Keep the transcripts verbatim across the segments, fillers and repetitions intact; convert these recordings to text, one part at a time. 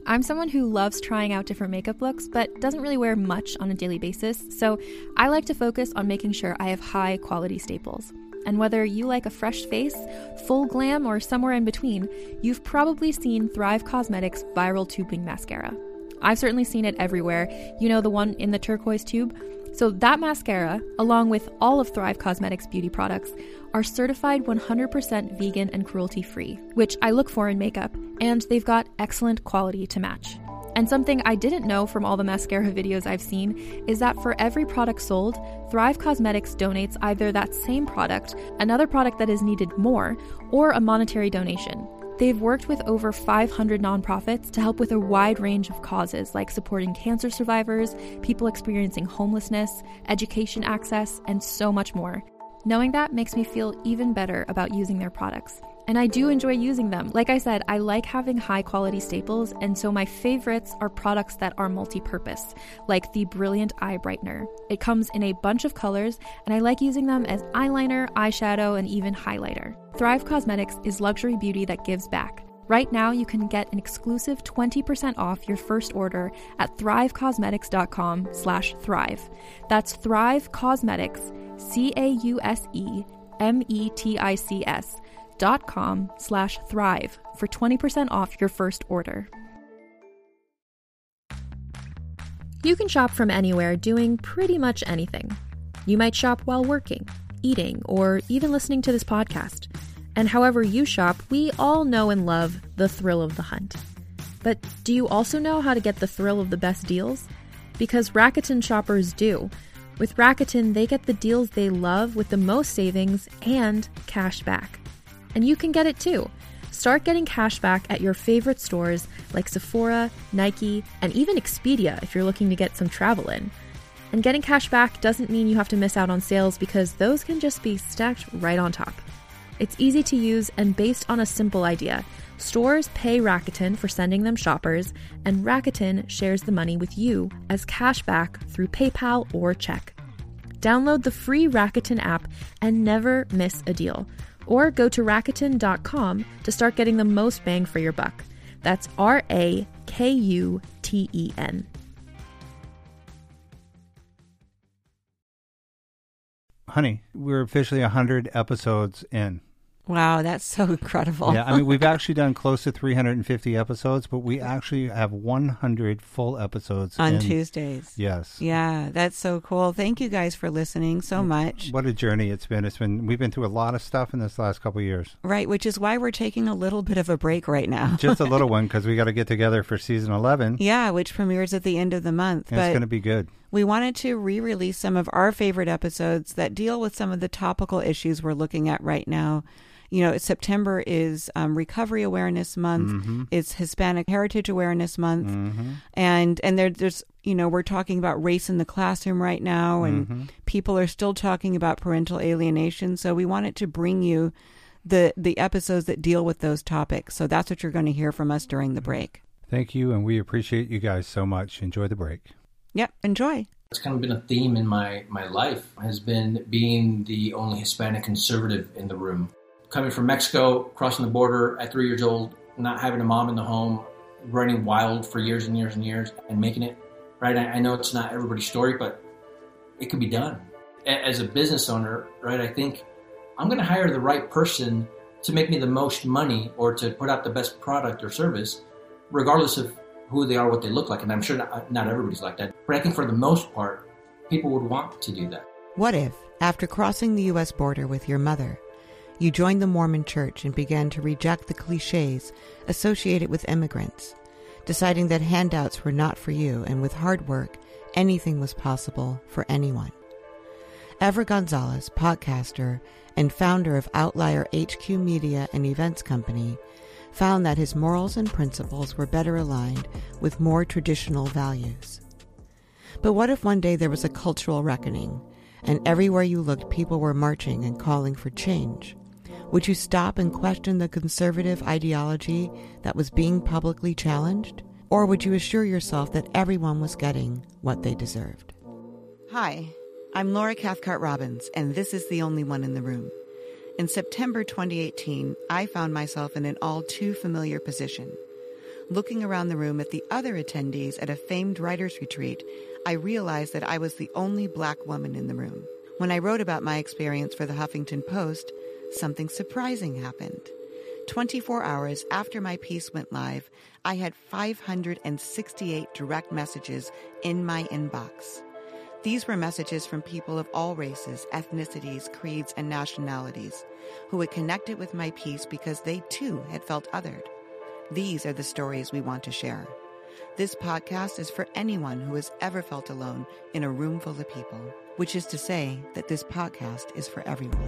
I'm someone who loves trying out different makeup looks, but doesn't really wear much on a daily basis, so I like to focus on making sure I have high quality staples. And whether you like a fresh face, full glam, or somewhere in between, you've probably seen Thrive Causemetics Viral Tubing Mascara. I've certainly seen it everywhere. You know, the one in the turquoise tube? So that mascara, along with all of Thrive Causemetics beauty products, are certified one hundred percent vegan and cruelty-free, which I look for in makeup, and they've got excellent quality to match. And something I didn't know from all the mascara videos I've seen is that for every product sold, Thrive Causemetics donates either that same product, another product that is needed more, or a monetary donation. They've worked with over five hundred nonprofits to help with a wide range of causes like supporting cancer survivors, people experiencing homelessness, education access, and so much more. Knowing that makes me feel even better about using their products. And I do enjoy using them. Like I said, I like having high quality staples, and so my favorites are products that are multi-purpose, like the Brilliant Eye Brightener. It comes in a bunch of colors, and I like using them as eyeliner, eyeshadow, and even highlighter. Thrive Causemetics is luxury beauty that gives back. Right now, you can get an exclusive twenty percent off your first order at thrivecausemetics.com slash thrive. That's Thrive Causemetics, C A U S E M E T I C S, dot com slash thrive for twenty percent off your first order. You can shop from anywhere doing pretty much anything. You might shop while working, eating, or even listening to this podcast. And however you shop, we all know and love the thrill of the hunt. But do you also know how to get the thrill of the best deals? Because Rakuten shoppers do. With Rakuten, they get the deals they love with the most savings and cash back. And you can get it too. Start getting cash back at your favorite stores like Sephora, Nike, and even Expedia if you're looking to get some travel in. And getting cash back doesn't mean you have to miss out on sales, because those can just be stacked right on top. It's easy to use and based on a simple idea. Stores pay Rakuten for sending them shoppers, and Rakuten shares the money with you as cash back through PayPal or check. Download the free Rakuten app and never miss a deal. Or go to Rakuten dot com to start getting the most bang for your buck. That's R A K U T E N. Honey, we're officially one hundred episodes in. Wow, that's so incredible. Yeah, I mean, we've actually done close to three hundred fifty episodes, but we actually have one hundred full episodes. On in. Tuesdays. Yes. Yeah, that's so cool. Thank you guys for listening so much. What a journey it's been. It's been we've been through a lot of stuff in this last couple of years. Right, which is why we're taking a little bit of a break right now. Just a little one, because we got to get together for season eleven. Yeah, which premieres at the end of the month. And but it's going to be good. We wanted to re-release some of our favorite episodes that deal with some of the topical issues we're looking at right now. You know, September is um, Recovery Awareness Month. Mm-hmm. It's Hispanic Heritage Awareness Month. Mm-hmm. And and there, there's, you know, we're talking about race in the classroom right now, and mm-hmm. people are still talking about parental alienation. So we wanted to bring you the the episodes that deal with those topics. So that's what you're going to hear from us during the break. Thank you, and we appreciate you guys so much. Enjoy the break. Yep, enjoy. It's kind of been a theme in my, my life, has been being the only Hispanic conservative in the room. Coming from Mexico, crossing the border at three years old, not having a mom in the home, running wild for years and years and years, and making it, right? I, I know it's not everybody's story, but it could be done. As a business owner, right, I think I'm going to hire the right person to make me the most money or to put out the best product or service, regardless of who they are, what they look like. And I'm sure not, not everybody's like that. But I think for the most part, people would want to do that. What if, after crossing the U S border with your mother, you joined the Mormon Church and began to reject the cliches associated with immigrants, deciding that handouts were not for you, and with hard work, anything was possible for anyone? Ever Gonzalez, podcaster and founder of Outlier H Q Media and Events Company, found that his morals and principles were better aligned with more traditional values. But what if one day there was a cultural reckoning, and everywhere you looked people were marching and calling for change? Would you stop and question the conservative ideology that was being publicly challenged? Or would you assure yourself that everyone was getting what they deserved? Hi, I'm Laura Cathcart Robbins, and this is The Only One in the Room. In September twenty eighteen, I found myself in an all too familiar position, Looking around the room at the other attendees at a famed writers' retreat, I realized that I was the only black woman in the room. When I wrote about my experience for the Huffington Post, something surprising happened. twenty-four hours after my piece went live, I had five hundred sixty-eight direct messages in my inbox. These were messages from people of all races, ethnicities, creeds, and nationalities who had connected with my piece because they too had felt othered. These are the stories we want to share. This podcast is for anyone who has ever felt alone in a room full of people, which is to say that this podcast is for everyone.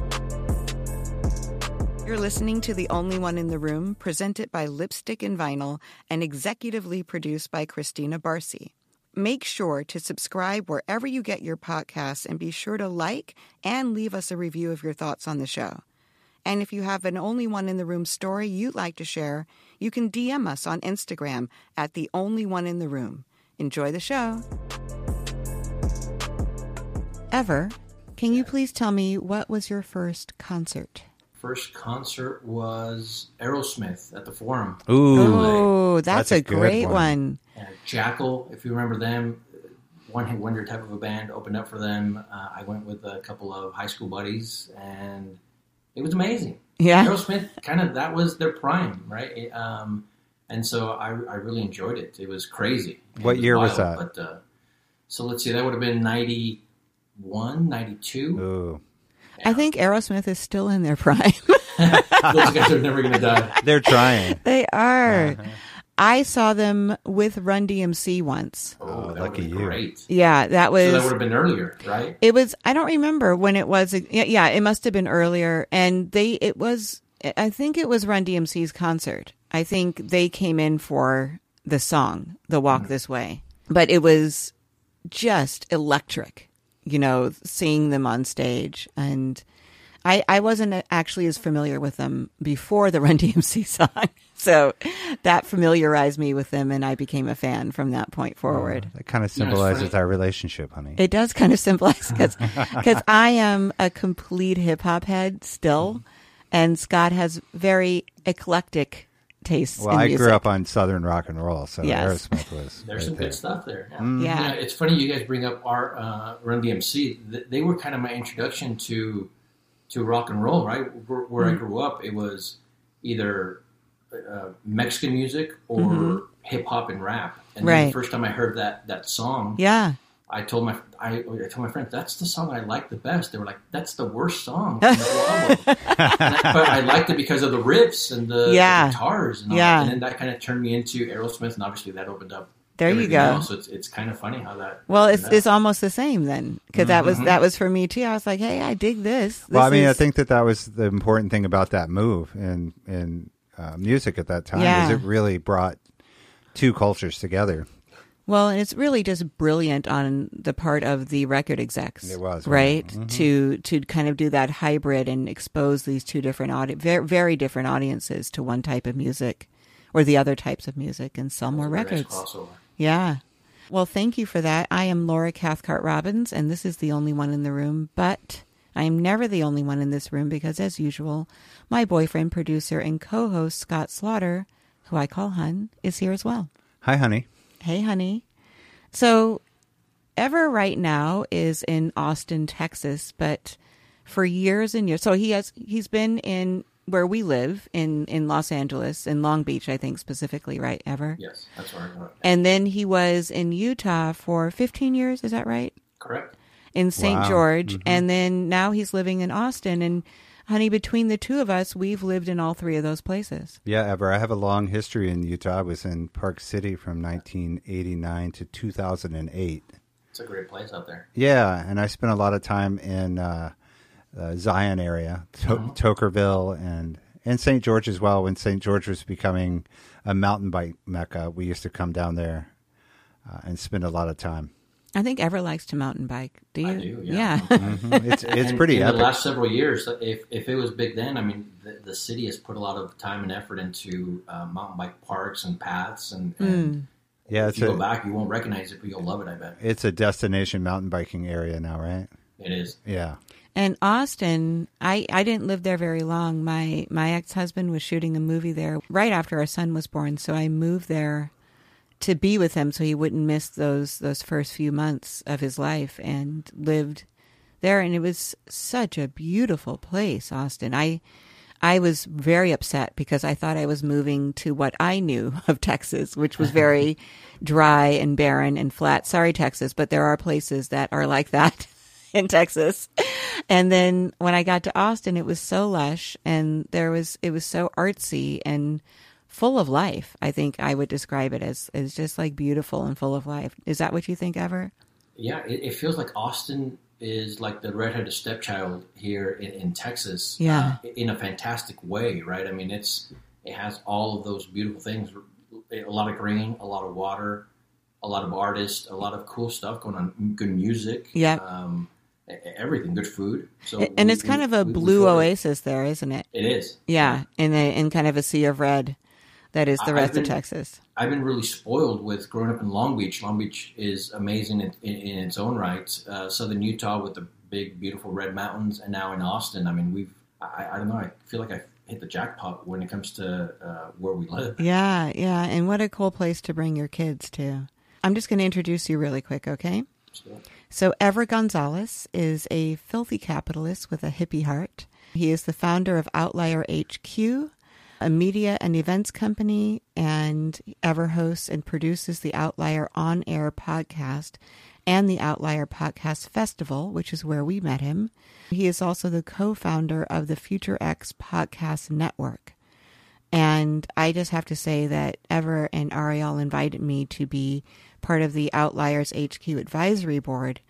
You're listening to The Only One in the Room, presented by Lipstick and Vinyl and executively produced by Christina Barcy. Make sure to subscribe wherever you get your podcasts and be sure to like and leave us a review of your thoughts on the show. And if you have an Only One in the Room story you'd like to share, you can D M us on Instagram at The Only One in the Room. Enjoy the show. Ever, can you please tell me what was your first concert? First concert was Aerosmith at the Forum. Ooh, Oh, that's, that's a a, good great one. one. And Jackal, if you remember them, one hit wonder type of a band, opened up for them. Uh, I went with a couple of high school buddies, and it was amazing. Yeah. Aerosmith, kind of, that was their prime, right? It, um, and so I, I really enjoyed it. It was crazy. It What was year wild, was that? But, uh, so let's see, that would have been ninety-one, ninety-two. Ooh. I think Aerosmith is still in their prime. Those guys are never going to die. They're trying. They are. Uh-huh. I saw them with Run D M C once. Oh, Oh, that lucky would be you. great. Yeah, that was... So that would have been earlier, right? It was, I don't remember when it was. Yeah, yeah, it must have been earlier. And they, it was, I think it was Run D M C's concert. I think they came in for the song, The Walk Mm-hmm. This Way. But it was just electric, you know, seeing them on stage. And I, I wasn't actually as familiar with them before the Run D M C song. So that familiarized me with them, and I became a fan from that point forward. That kind of You know, it's symbolizes funny. our relationship, honey. It does kind of symbolize because I am a complete hip hop head still, and Scott has very eclectic tastes. Well, in I music. grew up on Southern rock and roll, so Yes. Aerosmith was There's right some there. good stuff there. Yeah. Mm. Yeah. You know, it's funny you guys bring up our uh, Run D M C. Th- They were kind of my introduction to to rock and roll, right? Where, where Mm. I grew up, it was either uh, Mexican music or Mhm. hip hop and rap. And then Right. the first time I heard that that song, Yeah. I told my I, I told my friends that's the song I like the best. They were like, "That's the worst song." on the whole album." And I- but I liked it because of the riffs and the, Yeah. the guitars, and all. Yeah. And then that kind of turned me into Aerosmith, and obviously that opened up. There you everything go. else. So it's it's kind of funny how that. Well, it's that- it's almost the same then, because that was Mhm. that was for me too. I was like, hey, I dig this. Well, I This mean, I is- think that that was the important thing about that move in in uh, music at that time. Yeah. Is it really brought two cultures together. Well, and it's really just brilliant on the part of the record execs. It was, right wasn't it? Mhm. to to kind of do that hybrid and expose these two different audi- very very different audiences to one type of music or the other types of music and sell more Very nice records. crossover. Yeah. Well, thank you for that. I am Laura Cathcart Robbins, and this is The Only One in the Room. But I am never the only one in this room because, as usual, my boyfriend, producer, and co-host Scott Slaughter, who I call Hun, is here as well. Hi, honey. Hey, honey. So, Ever right now is in Austin, Texas, but for years and years, so he has he's been in where we live in in Los Angeles, in Long Beach, I think specifically, right? Ever? Yes, that's where I went. And then he was in Utah for fifteen years. Is that right? Correct. In Saint Wow. George, Mhm. and then now he's living in Austin. And honey, between the two of us, we've lived in all three of those places. Yeah, Ever. I have a long history in Utah. I was in Park City from nineteen eighty-nine to two thousand eight. It's a great place out there. Yeah, and I spent a lot of time in uh, uh, Zion area, to- Mhm. Tokerville, and and Saint George as well. When Saint George was becoming a mountain bike mecca, we used to come down there uh, and spend a lot of time. I think Ever likes to mountain bike. Do you? I do, yeah. Mhm. It's it's And pretty in epic. the last several years, if if it was big then, I mean, the, the city has put a lot of time and effort into uh, mountain bike parks and paths, and, and Mm. yeah, if it's you go a back, you won't recognize it, but you'll love it. I bet it's a destination mountain biking area now, right? it is. Yeah. And Austin, I, I didn't live there very long. My my ex-husband was shooting a movie there right after our son was born, so I moved there to be with him so he wouldn't miss those those first few months of his life, and lived there. And it was such a beautiful place, Austin. I I was very upset because I thought I was moving to what I knew of Texas, which was very dry and barren and flat. Sorry, Texas, but there are places that are like that in Texas. And then when I got to Austin, it was so lush, and there was it was so artsy and full of life. I think I would describe it as as just like beautiful and full of life. Is that what you think, Ever? Yeah, it, it feels like Austin is like the redheaded stepchild here in, in Texas. Yeah, uh, in a fantastic way, right? I mean, it's it has all of those beautiful things. A lot of green, a lot of water, a lot of artists, a lot of cool stuff going on. Good music. Yeah. Um, everything, good food. So and we, it's kind we, of a we, blue we oasis there, isn't it? It is. Yeah, in a, in kind of a sea of red that is the rest been, of Texas. I've been really spoiled with growing up in Long Beach. Long Beach is amazing in, in, in its own right. Uh, Southern Utah with the big, beautiful red mountains, and now in Austin. I mean, we've, I, I don't know, I feel like I've hit the jackpot when it comes to uh, where we live. Yeah, yeah, and what a cool place to bring your kids to. I'm just going to introduce you really quick, okay? Sure. So Ever Gonzalez is a filthy capitalist with a hippie heart. He is the founder of Outlier H Q, a media and events company, and Ever hosts and produces the Outlier on-air podcast and the Outlier Podcast Festival, which is where we met him. He is also the co-founder of the Future X Podcast Network. And I just have to say that Ever and Ariel invited me to be part of the Outliers H Q Advisory Board.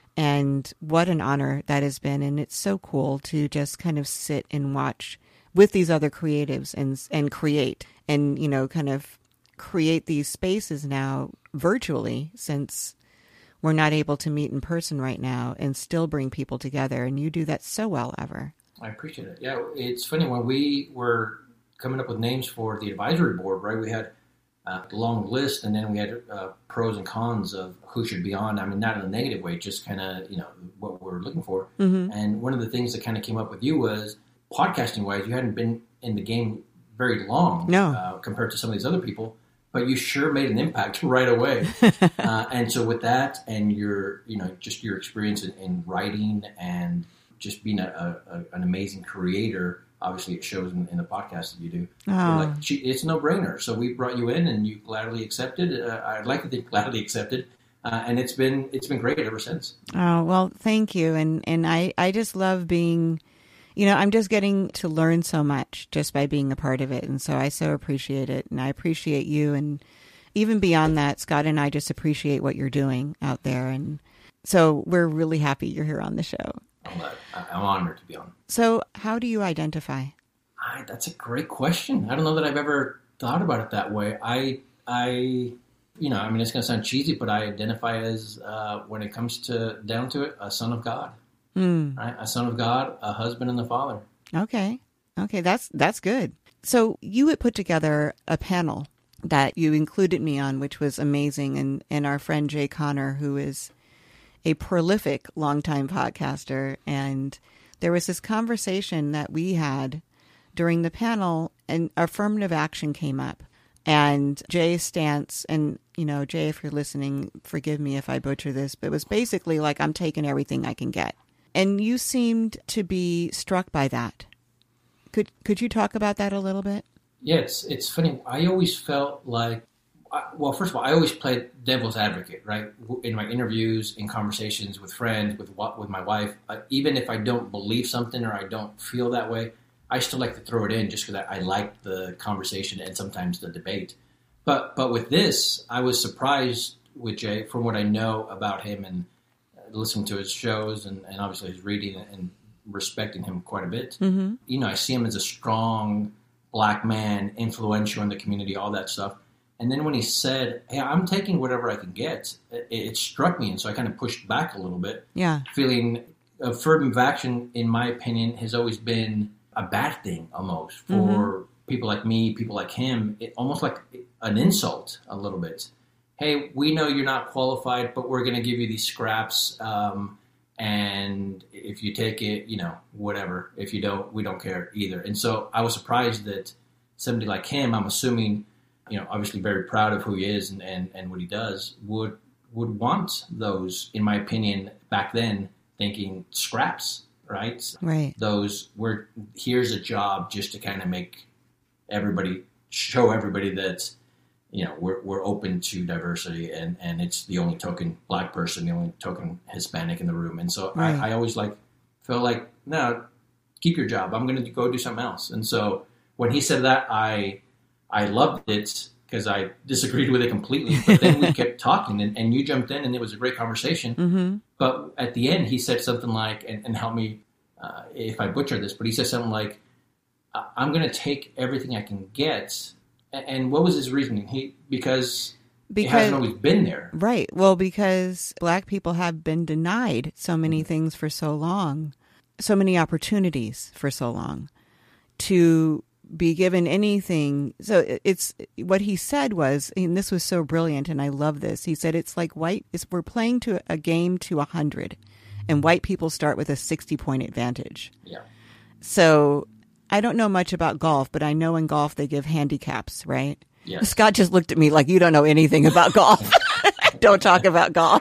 And what an honor that has been. And it's so cool to just kind of sit and watch with these other creatives and and create and, you know, kind of create these spaces now virtually, since we're not able to meet in person right now, and still bring people together. And you do that so well, Ever. I appreciate it. Yeah, it's funny, when we were coming up with names for the advisory board, right, we had a long list, and then we had uh, pros and cons of who should be on. I mean, not in a negative way, just kind of, you know, what we're looking for. Mm-hmm. And one of the things that kind of came up with you was, podcasting-wise, you hadn't been in the game very long no. uh, compared to some of these other people, but you sure made an impact right away. uh, and so with that, and your, you know, just your experience in, in writing and just being a, a, an amazing creator, obviously it shows in, in the podcast that you do. Oh. Like, it's a no-brainer. So we brought you in, and you gladly accepted. Uh, I'd like to think gladly accepted. Uh, and it's been it's been great ever since. Oh, well, thank you. And and I, I just love being, you know, I'm just getting to learn so much just by being a part of it. And so I so appreciate it. And I appreciate you. And even beyond that, Scott and I just appreciate what you're doing out there. And so we're really happy you're here on the show. I'm, I'm honored to be on. So how do you identify? I, that's a great question. I don't know that I've ever thought about it that way. I, I, you know, I mean, it's going to sound cheesy, but I identify as, uh, when it comes to down to it, a son of God. Mm. Right? A son of God, a husband, and a father. Okay. Okay, that's that's good. So you had put together a panel that you included me on, which was amazing. And, and our friend Jay Connor, who is a prolific longtime podcaster. And there was this conversation that we had during the panel, and affirmative action came up. And Jay's stance, and, you know, Jay, if you're listening, forgive me if I butcher this, but it was basically like, I'm taking everything I can get. And you seemed to be struck by that. Could could you talk about that a little bit? Yeah, it's, it's funny. I always felt like, well, first of all, I always played devil's advocate, right? In my interviews, in conversations with friends, with with my wife, uh, even if I don't believe something or I don't feel that way, I still like to throw it in just because I, I like the conversation and sometimes the debate. But but with this, I was surprised with Jay from what I know about him and listening to his shows and, and obviously his reading and respecting him quite a bit. Mm-hmm. You know, I see him as a strong black man, influential in the community, all that stuff. And then when he said, hey, I'm taking whatever I can get, it, it struck me. And so I kind of pushed back a little bit. Yeah. Feeling affirmative action, in my opinion, has always been a bad thing almost for mm-hmm. people like me, people like him, it, almost like an insult a little bit. Hey, we know you're not qualified, but we're going to give you these scraps. Um, And if you take it, you know, whatever. If you don't, we don't care either. And so I was surprised that somebody like him, I'm assuming, you know, obviously very proud of who he is and, and, and what he does, would would want those, in my opinion, back then, thinking scraps, right? Right. Those, were here's a job just to kind of make everybody, show everybody that, you know, we're we're open to diversity, and, and it's the only token black person, the only token Hispanic in the room. And so right. I, I always like felt like, no, keep your job. I'm going to go do something else. And so when he said that, I I loved it because I disagreed with it completely. But then we kept talking, and, and you jumped in, and it was a great conversation. Mm-hmm. But at the end, he said something like, and, and help me uh, if I butcher this, but he said something like, I'm going to take everything I can get. And what was his reasoning? He because, because it hasn't always been there. Right. Well, because black people have been denied so many mm-hmm. things for so long, so many opportunities for so long to be given anything. So it's what he said was, and this was so brilliant, and I love this. He said, it's like white, it's, we're playing to a game to one hundred, and white people start with a sixty point advantage. Yeah. So I don't know much about golf, but I know in golf they give handicaps, right? Yes. Scott just looked at me like, you don't know anything about golf. Don't talk about golf.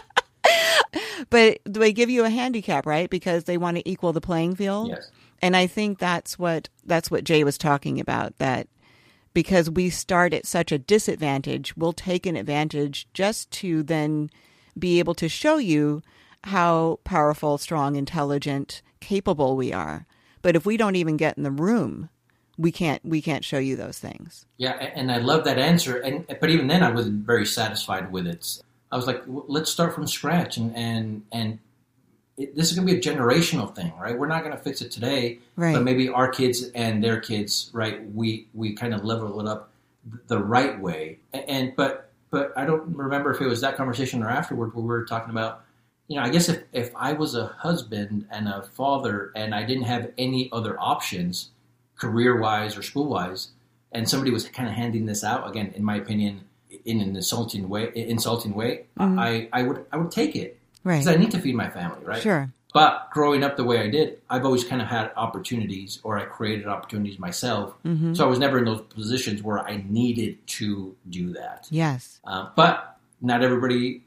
But they give you a handicap, right? Because they want to equal the playing field. Yes. And I think that's what that's what Jay was talking about, that because we start at such a disadvantage, we'll take an advantage just to then be able to show you how powerful, strong, intelligent, capable we are. But if we don't even get in the room, we can't we can't show you those things. Yeah, and I love that answer. And but even then, I wasn't very satisfied with it. I was like, let's start from scratch, and and and it, this is going to be a generational thing, right? We're not going to fix it today, right. But maybe our kids and their kids, right? We we kind of level it up the right way. And, and but but I don't remember if it was that conversation or afterward where we were talking about. You know, I guess if, if I was a husband and a father and I didn't have any other options, career-wise or school-wise, and somebody was kind of handing this out, again, in my opinion, in an insulting way, insulting way, mm-hmm. I, I would I would take it. Right. Because I need to feed my family, right? Sure. But growing up the way I did, I've always kind of had opportunities, or I created opportunities myself. Mm-hmm. So I was never in those positions where I needed to do that. Yes. Uh, but not everybody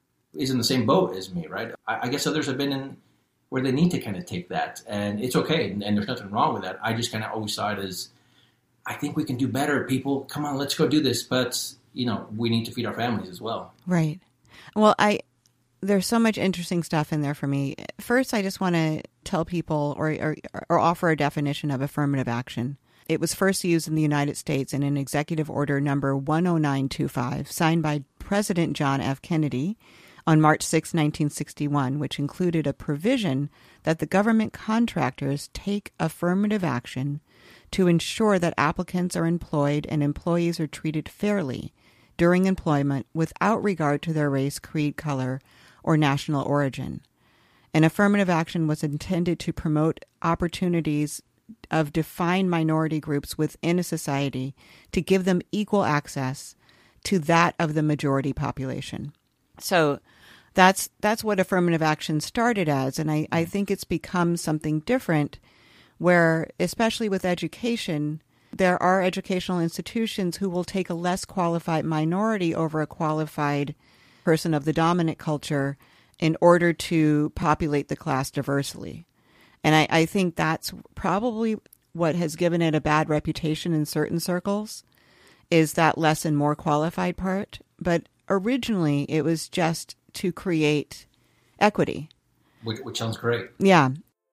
is in the same boat as me, right? I, I guess others have been in where they need to kind of take that, and it's okay, and, and there's nothing wrong with that. I just kind of always saw it as, I think we can do better, people. Come on, let's go do this. But, you know, we need to feed our families as well. Right. Well, I there's so much interesting stuff in there for me. First, I just want to tell people or, or, or offer a definition of affirmative action. It was first used in the United States in an executive order number one oh nine two five, signed by President John F. Kennedy on March sixth, nineteen sixty-one, which included a provision that the government contractors take affirmative action to ensure that applicants are employed and employees are treated fairly during employment without regard to their race, creed, color, or national origin. And affirmative action was intended to promote opportunities of defined minority groups within a society to give them equal access to that of the majority population. So that's that's what affirmative action started as, and I, I think it's become something different where, especially with education, there are educational institutions who will take a less qualified minority over a qualified person of the dominant culture in order to populate the class diversely. And I, I think that's probably what has given it a bad reputation in certain circles, is that less and more qualified part. But originally, it was just to create equity. Which, which sounds great. Yeah.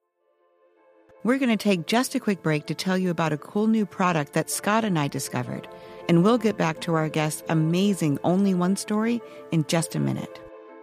We're going to take just a quick break to tell you about a cool new product that Scott and I discovered. And we'll get back to our guest's amazing Only One story in just a minute.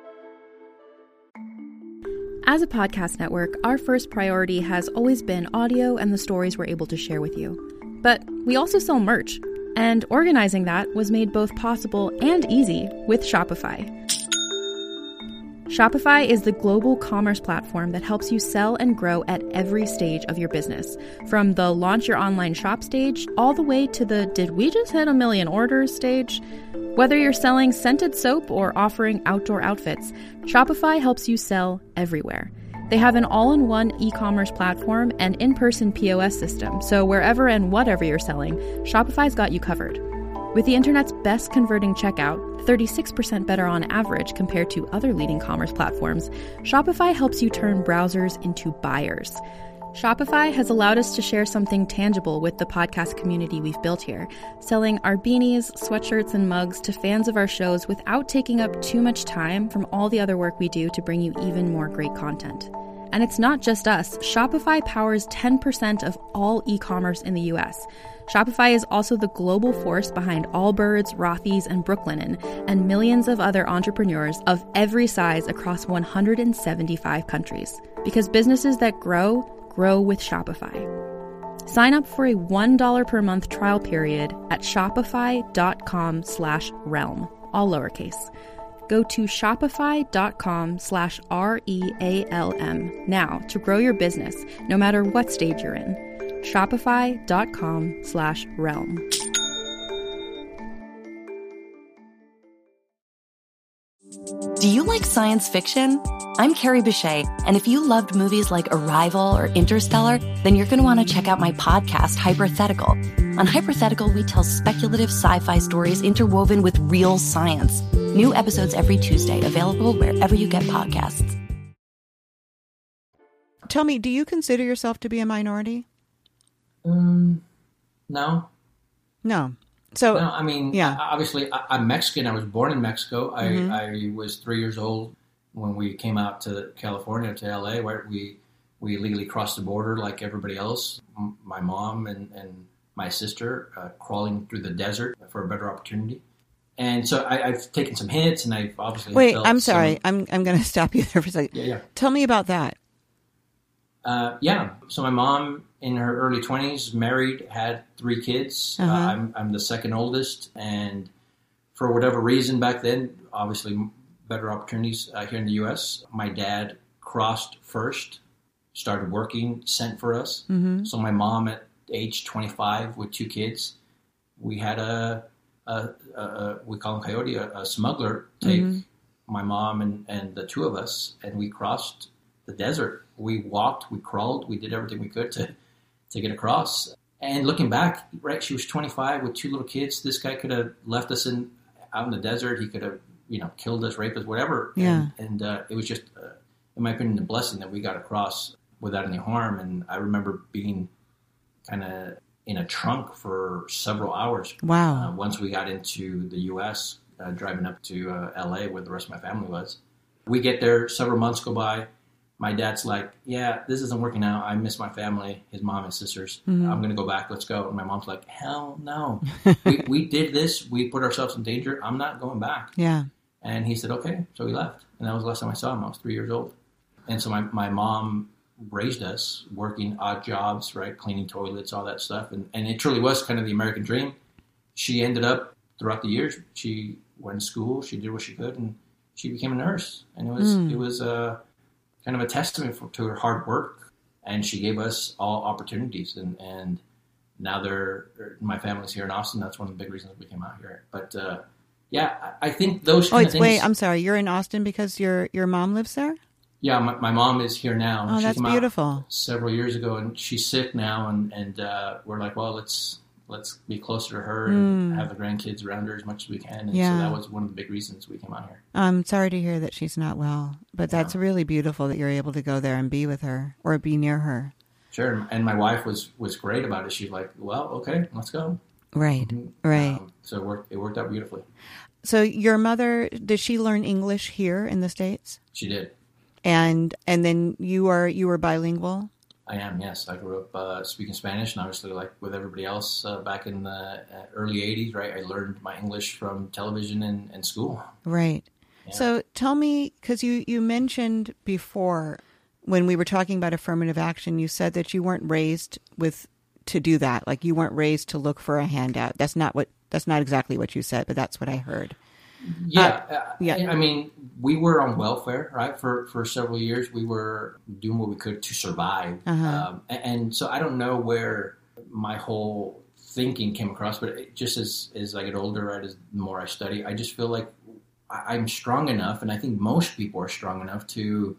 As a podcast network, our first priority has always been audio and the stories we're able to share with you. But we also sell merch, and organizing that was made both possible and easy with Shopify. Shopify is the global commerce platform that helps you sell and grow at every stage of your business. From the launch your online shop stage, all the way to the did we just hit a million orders stage? Whether you're selling scented soap or offering outdoor outfits, Shopify helps you sell everywhere. They have an all-in-one e-commerce platform and in-person P O S system, so wherever and whatever you're selling, Shopify's got you covered. With the internet's best converting checkout, thirty-six percent better on average compared to other leading commerce platforms, Shopify helps you turn browsers into buyers. Shopify has allowed us to share something tangible with the podcast community we've built here, selling our beanies, sweatshirts, and mugs to fans of our shows without taking up too much time from all the other work we do to bring you even more great content. And it's not just us. Shopify powers ten percent of all e-commerce in the U S. Shopify is also the global force behind Allbirds, Rothy's, and Brooklinen, and millions of other entrepreneurs of every size across one hundred seventy-five countries. Because businesses that grow, grow with Shopify. Sign up for a one dollar per month trial period at shopify.com slash realm, all lowercase. Go to shopify.com slash R-E-A-L-M now to grow your business, no matter what stage you're in. Shopify.com slash realm. Do you like science fiction? I'm Carrie Bechet, and if you loved movies like Arrival or Interstellar, then you're going to want to check out my podcast, Hypothetical. On Hypothetical, we tell speculative sci-fi stories interwoven with real science. New episodes every Tuesday, available wherever you get podcasts. Tell me, do you consider yourself to be a minority? Um, no. No. So, no, I mean, yeah. obviously, I, I'm Mexican. I was born in Mexico. I, Mm-hmm. I was three years old when we came out to California, to L A, where we, we legally crossed the border like everybody else. M- my mom and, and my sister uh, crawling through the desert for a better opportunity. And so I, I've taken some hits, and I've obviously Wait, felt I'm sorry. some- I'm I'm going to stop you there for a second. Yeah, yeah. Tell me about that. Uh, yeah. So my mom, in her early twenties, married, had three kids. Uh-huh. Uh, I'm, I'm the second oldest, and for whatever reason back then, obviously better opportunities uh, here in the U S. My dad crossed first, started working, sent for us. Mm-hmm. So my mom, at age twenty-five, with two kids, we had a, a, a, a we call him Coyote, a, a smuggler, take Mm-hmm. my mom and, and the two of us, and we crossed the desert. We walked, we crawled, we did everything we could to, to get across. And looking back, right, she was twenty-five with two little kids. This guy could have left us in out in the desert. He could have, you know, killed us, raped us, whatever. Yeah. And, and uh, it was just, uh, in my opinion, a blessing that we got across without any harm. And I remember being kind of in a trunk for several hours. Wow. Uh, once we got into the U S, uh, driving up to uh, L A where the rest of my family was. We get there, several months go by. My dad's like, yeah, this isn't working out. I miss my family, his mom and sisters. Mm-hmm. I'm going to go back. Let's go. And my mom's like, hell no. we, we did this. We put ourselves in danger. I'm not going back. Yeah. And he said, okay. So he left. And that was the last time I saw him. I was three years old. And so my, my mom raised us working odd jobs, right? Cleaning toilets, all that stuff. And, and it truly was kind of the American dream. She ended up, throughout the years, she went to school. She did what she could. And she became a nurse. And it was, Mm. it was, uh, kind of a testament for, to her hard work, and she gave us all opportunities. And, and now they're my family's here in Austin. That's one of the big reasons we came out here. But uh, yeah, I, I think those Oh, kind it's, of things. wait, I'm sorry. You're in Austin because your your mom lives there? Yeah, my, my mom is here now. Oh, She that's came out beautiful. several years ago, and she's sick now, and and uh, we're like, well, let's let's be closer to her and Mm. have the grandkids around her as much as we can. And Yeah. so that was one of the big reasons we came out here. I'm sorry to hear that she's not well, but that's Yeah. really beautiful that you're able to go there and be with her or be near her. Sure, and my wife was was great about it. She's like, well, okay, let's go. Right, Mhm. right. Um, so it worked, it worked out beautifully. So your mother, did she learn English here in the States? She did. And and then you are you were bilingual? I am, yes. I grew up uh, speaking Spanish, and obviously, like with everybody else uh, back in the uh, early eighties, right, I learned my English from television and, and school. Right. Yeah. So tell me, because you, you mentioned before when we were talking about affirmative action, you said that you weren't raised with to do that. Like you weren't raised to look for a handout. That's not what that's not exactly what you said, but that's what I heard. Yeah, Uh, uh, yeah. I mean, we were on welfare, right? For for several years, we were doing what we could to survive, Uh-huh. um, and, and so I don't know where my whole thinking came across, but it, just as as I get older, right, as the more I study, I just feel like I, I'm strong enough, and I think most people are strong enough to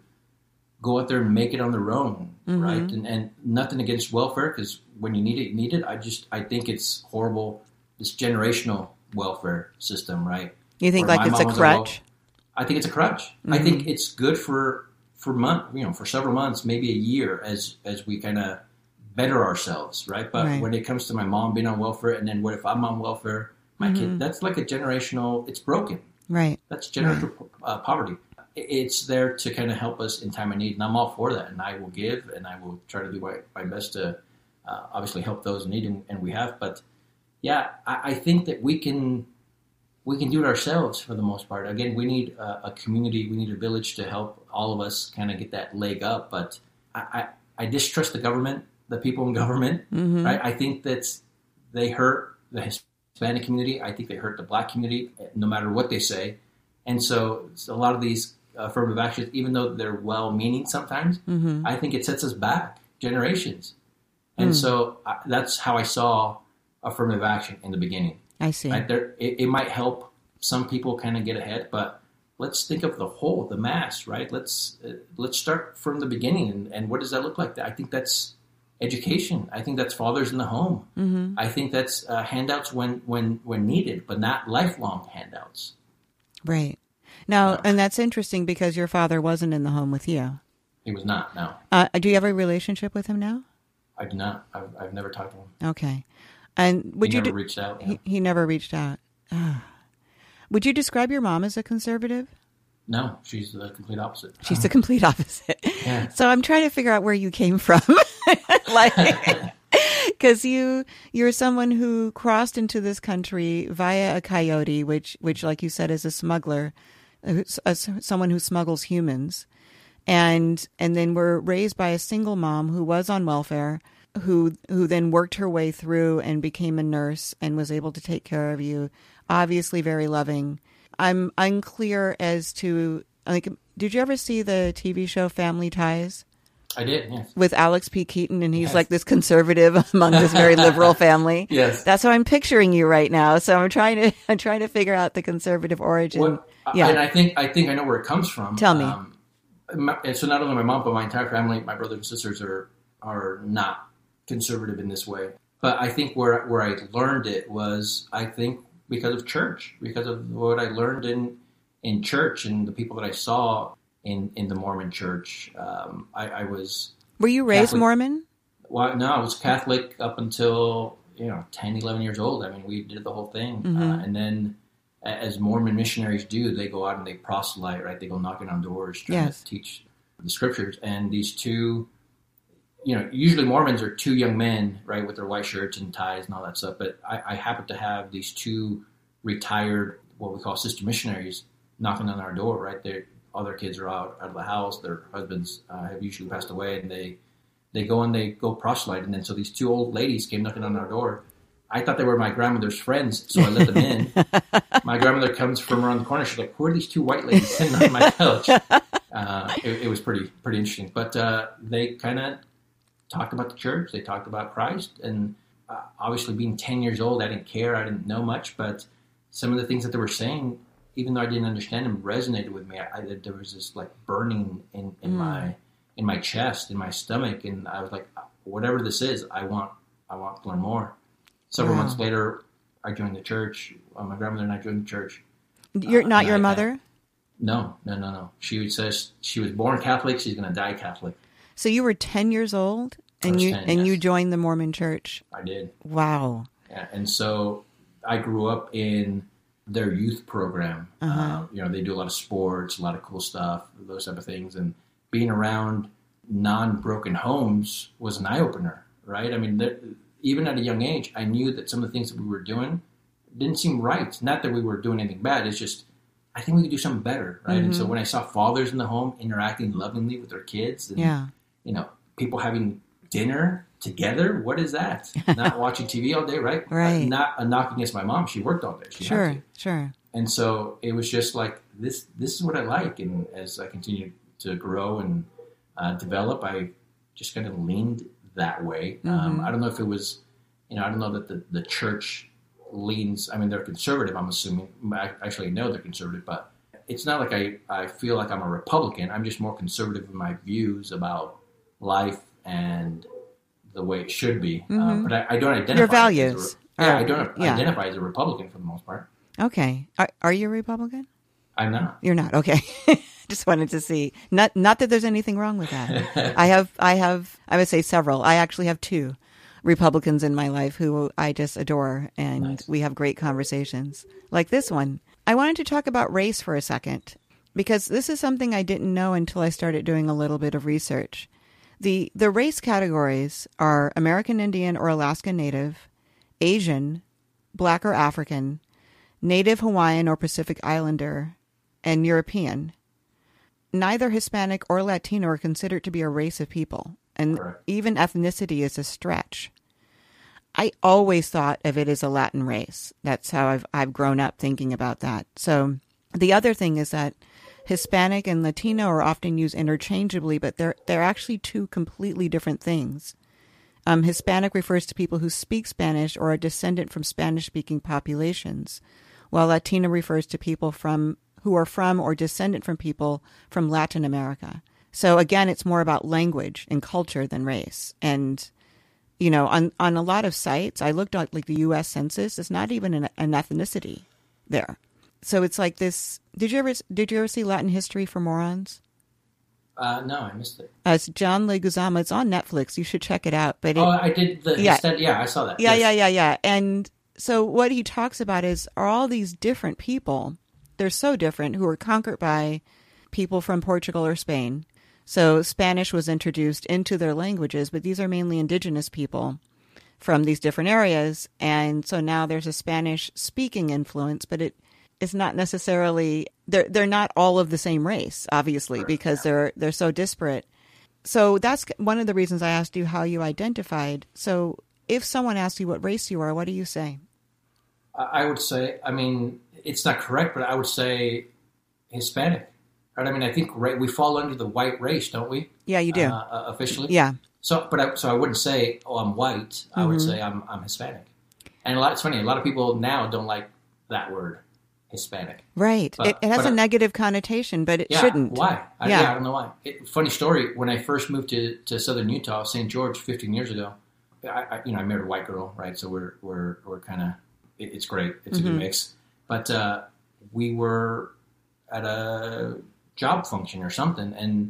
go out there and make it on their own, Mm-hmm. right? And, and nothing against welfare, because when you need it, you need it. I just I think it's horrible, this generational welfare system, right? You think Where like my it's a mom was crutch? I think it's a crutch. Mm-hmm. I think it's good for for month, you know, for several months, maybe a year, as as we kind of better ourselves, right? But Right. when it comes to my mom being on welfare, and then what if I'm on welfare, my Mm-hmm. kid? That's like a generational. It's broken. Right. That's generational uh, poverty. It's there to kind of help us in time of need, and I'm all for that. And I will give, and I will try to do my, my best to uh, obviously help those in need, and, and we have. But yeah, I, I think that we can we can do it ourselves for the most part. Again, we need a, a community, we need a village to help all of us kind of get that leg up. But I, I, I distrust the government, the people in government. Mm-hmm. Right? I think that they hurt the Hispanic community. I think they hurt the Black community, no matter what they say. And so, so a lot of these affirmative actions, even though they're well-meaning sometimes, Mm-hmm. I think it sets us back generations. And Mm. so I, that's how I saw affirmative action in the beginning. I see. Right there, it, it might help some people kind of get ahead, but let's think of the whole, the mass, right? Let's uh, let's start from the beginning, and, and what does that look like? I think that's education. I think that's fathers in the home. Mm-hmm. I think that's uh, handouts when when when needed, but not lifelong handouts. Right. Now, and that's interesting because your father wasn't in the home with you. He was not. No, Uh, do you have a relationship with him now? I do not. I've, I've never talked to him. Okay. And would he you never do- reached out. He, Yeah. he never reached out. Ah. Would you describe your mom as a conservative? No, she's the complete opposite. She's the complete opposite. Yeah. So I'm trying to figure out where you came from. Like, because you you're someone who crossed into this country via a coyote, which which, like you said, is a smuggler, who's- a, someone who smuggles humans, and and then were raised by a single mom who was on welfare, who who then worked her way through and became a nurse and was able to take care of you. Obviously, very loving. I'm unclear as to like. Did you ever see the T V show Family Ties? I did. Yes. With Alex P. Keaton, and he's Yes. like this conservative among this very liberal family. Yes. That's how I'm picturing you right now. So I'm trying to I'm trying to figure out the conservative origin. What, yeah. And I think I think I know where it comes from. Tell me. Um, my, and so not only my mom, but my entire family, my brothers and sisters are are not conservative in this way. But I think where where I learned it was, I think, because of church, because of what I learned in in church and the people that I saw in, in the Mormon church. Um, I, I was Were you raised Catholic. Mormon? well, no, I was Catholic up until you know ten, eleven years old. I mean, we did the whole thing, Mm-hmm. uh, and then a- as Mormon missionaries do, they go out and they proselyte, right? They go knocking on doors, trying Yes. to teach the scriptures. And these two, you know, usually Mormons are two young men, right, with their white shirts and ties and all that stuff. But I, I happen to have these two retired, what we call sister missionaries, knocking on our door, right? They all their kids are out, out of the house. Their husbands uh, have usually passed away, and they they go and they go proselyte. And then so these two old ladies came knocking on our door. I thought they were my grandmother's friends, so I let them in. My grandmother comes from around the corner. She's like, "Who are these two white ladies sitting on my couch?" Uh, it, it was pretty pretty interesting. But uh, they kind of talked about the church. They talked about Christ, and uh, obviously, being ten years old, I didn't care. I didn't know much, but some of the things that they were saying, even though I didn't understand them, resonated with me. I, I, there was this like burning in, in mm. my in my chest, in my stomach, and I was like, "Whatever this is, I want I want to learn more." Several wow. months later, I joined the church. Uh, my grandmother and I joined the church. You're uh, not your I, mother? I, no, no, no, no. She says she was born Catholic. She's going to die Catholic. So you were ten years old, and you ten, and yes. you joined the Mormon Church. I did. Wow. Yeah, and so I grew up in their youth program. Uh-huh. Uh, you know, they do a lot of sports, a lot of cool stuff, those type of things. And being around non-broken homes was an eye-opener, right? I mean, there, even at a young age, I knew that some of the things that we were doing didn't seem right. Not that we were doing anything bad. It's just, I think we could do something better, right? Mm-hmm. And so when I saw fathers in the home interacting lovingly with their kids, and, yeah. you know, people having dinner together, what is that? Not watching T V all day, right? Right. Uh, not a knock against my mom. She worked all day. She sure, had to. sure. and so it was just like this. This is what I like, and as I continued to grow and uh, develop, I just kind of leaned that way. Mm-hmm. Um, I don't know if it was, you know, I don't know that the, the church leans. I mean, they're conservative. I'm assuming. I actually know they're conservative, but it's not like I, I feel like I'm a Republican. I'm just more conservative in my views about life and the way it should be. Mm-hmm. Um, but I, I don't identify your values. As a, yeah, I don't yeah. identify as a Republican for the most part. Okay. Are, are you a Republican? I'm not. You're not. Okay. Just wanted to see. Not not that there's anything wrong with that. I have I have I would say several. I actually have two Republicans in my life who I just adore, and nice. We have great conversations like this one. I wanted to talk about race for a second because this is something I didn't know until I started doing a little bit of research. The the race categories are American Indian or Alaska Native, Asian, Black or African, Native Hawaiian or Pacific Islander, and European. Neither Hispanic or Latino are considered to be a race of people, and right. even ethnicity is a stretch. I always thought of it as a Latin race. That's how I've I've grown up thinking about that. So the other thing is that Hispanic and Latino are often used interchangeably, but they're they're actually two completely different things. Um, Hispanic refers to people who speak Spanish or are descendant from Spanish-speaking populations, while Latino refers to people from who are from or descendant from people from Latin America. So again, it's more about language and culture than race. And, you know, on, on a lot of sites, I looked at like the U S Census, it's not even an, an ethnicity there. So it's like this. Did you ever did you ever see Latin History for Morons? Uh, no, I missed it. Uh, it's John Leguizamo. It's on Netflix. You should check it out. But it, oh, I did. The, yeah, instead, yeah, I saw that. Yeah, yes. yeah, yeah, yeah. And so what he talks about is are all these different people. They're so different who were conquered by people from Portugal or Spain. So Spanish was introduced into their languages, but these are mainly indigenous people from these different areas. And so now there's a Spanish speaking influence, but it is not necessarily, they're, they're not all of the same race, obviously, because they're, they're so disparate. So that's one of the reasons I asked you how you identified. So if someone asks you what race you are, what do you say? I would say, I mean, it's not correct, but I would say Hispanic. Right? I mean, I think right, we fall under the white race, don't we? Yeah, you do. Uh, officially. Yeah. So, but I, so I wouldn't say, oh, I'm white. Mm-hmm. I would say I'm I'm Hispanic. And a lot, it's funny, a lot of people now don't like that word, Hispanic. Right. But, it, it has a I, negative connotation, but it yeah, shouldn't. Why? I, yeah. yeah, I don't know why. It, funny story, when I first moved to, to southern Utah, Saint George, fifteen years ago, I, I you know, I married a white girl, right? So we're we're we're kind of, it, it's great. It's mm-hmm. a good mix. But uh, we were at a job function or something, and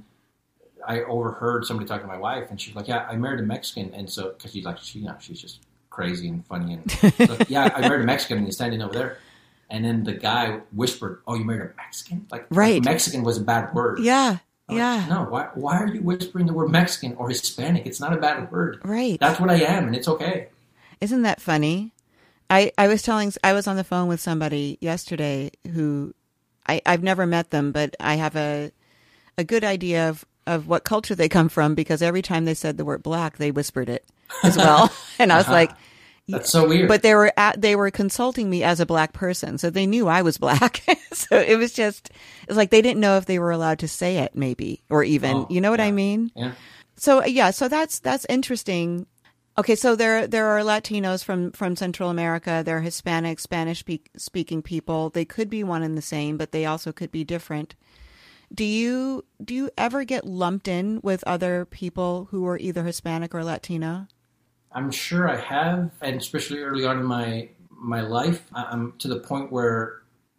I overheard somebody talking to my wife, and she's like, "Yeah, I married a Mexican," and so because she's like, she, you know, she's just crazy and funny, and so, yeah, I married a Mexican, and he's standing over there, and then the guy whispered, "Oh, you married a Mexican?" Like, right? Like Mexican was a bad word. Yeah, I'm yeah. Like, no, why? Why are you whispering the word Mexican or Hispanic? It's not a bad word. Right. That's what I am, and it's okay. Isn't that funny? I, I was telling, I was on the phone with somebody yesterday who I, I've never met them, but I have a a good idea of, of what culture they come from because every time they said the word black, they whispered it as well. And I was uh-huh. like, that's so weird. But they were at, they were consulting me as a black person, so they knew I was black. So it was just, it's like they didn't know if they were allowed to say it, maybe, or even, oh, you know what yeah. I mean? Yeah. So yeah, so that's that's interesting. Okay, so there there are Latinos from, from Central America. There are Hispanic, Spanish-speaking people. They could be one and the same, but they also could be different. Do you do you ever get lumped in with other people who are either Hispanic or Latino? I'm sure I have, and especially early on in my my life, I'm to the point where,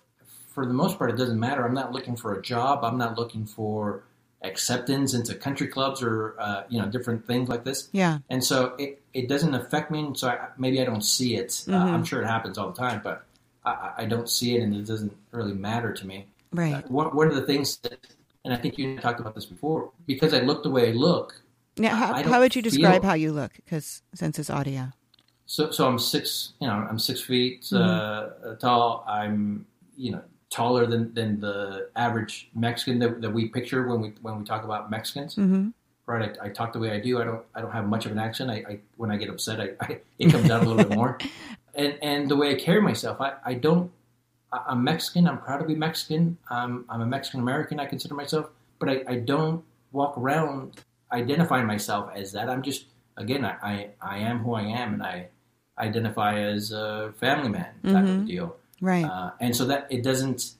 for the most part, it doesn't matter. I'm not looking for a job. I'm not looking for acceptance into country clubs or uh, you know different things like this. Yeah. And so it, it doesn't affect me. And so I, maybe I don't see it. Mm-hmm. Uh, I'm sure it happens all the time, but I, I don't see it, and it doesn't really matter to me. Right. Uh, one, one of the things that, and I think you talked about this before, because I look the way I look. Now, how, how would you describe feel, how you look? Because since it's audio. So so I'm six. You know, I'm six feet mm-hmm. uh, tall. I'm you know. taller than, than the average Mexican that, that we picture when we when we talk about Mexicans, mm-hmm. right? I, I talk the way I do. I don't I don't have much of an accent. I, I when I get upset, I, I it comes out a little bit more. And and the way I carry myself, I, I don't I, I'm Mexican. I'm proud to be Mexican. I'm, I'm a Mexican American, I consider myself. But I, I don't walk around identifying myself as that. I'm just, again, I, I, I am who I am, and I identify as a family man type mm-hmm. of a deal. Right. Uh, and so that it doesn't,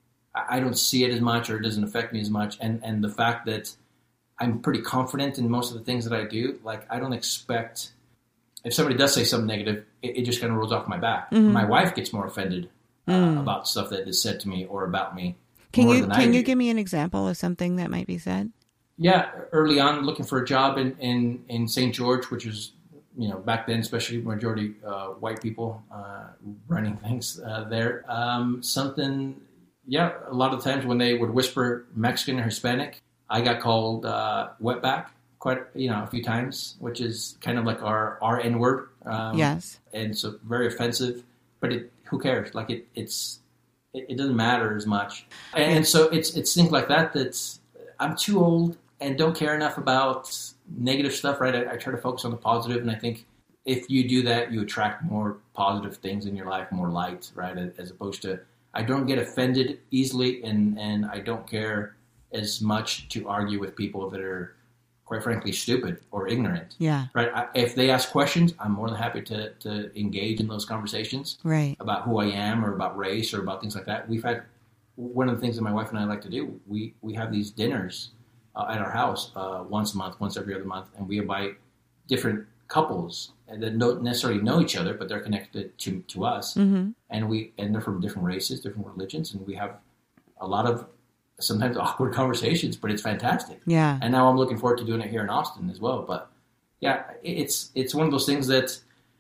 I don't see it as much, or it doesn't affect me as much. And, and the fact that I'm pretty confident in most of the things that I do, like I don't expect, if somebody does say something negative, it, it just kind of rolls off my back. Mm-hmm. My wife gets more offended uh, mm. about stuff that is said to me or about me. Can more you than can I you do. give me an example of something that might be said? Yeah, early on, looking for a job in, in, in Saint George, which was, you know, back then, especially majority uh, white people uh, running things uh, there. Um, something, yeah, a lot of times when they would whisper Mexican or Hispanic, I got called uh, wetback quite, you know, a few times, which is kind of like our, our N-word. Um, yes. And so very offensive, but it, who cares? Like it, it's, it, it doesn't matter as much. And, and so it's, it's things like that that's, I'm too old and don't care enough about negative stuff, right? I, I try to focus on the positive, and I think if you do that, you attract more positive things in your life, more light, right? As opposed to, I don't get offended easily, and, and I don't care as much to argue with people that are, quite frankly, stupid or ignorant. Yeah. Right. I, if they ask questions, I'm more than happy to, to engage in those conversations. Right. About who I am, or about race, or about things like that. We've had, one of the things that my wife and I like to do, we, we have these dinners uh, at our house uh, once a month, once every other month, and we invite different couples that don't necessarily know each other, but they're connected to, to us. Mm-hmm. And we and they're from different races, different religions, and we have a lot of sometimes awkward conversations, but it's fantastic. Yeah. And now I'm looking forward to doing it here in Austin as well. But yeah, it's it's one of those things that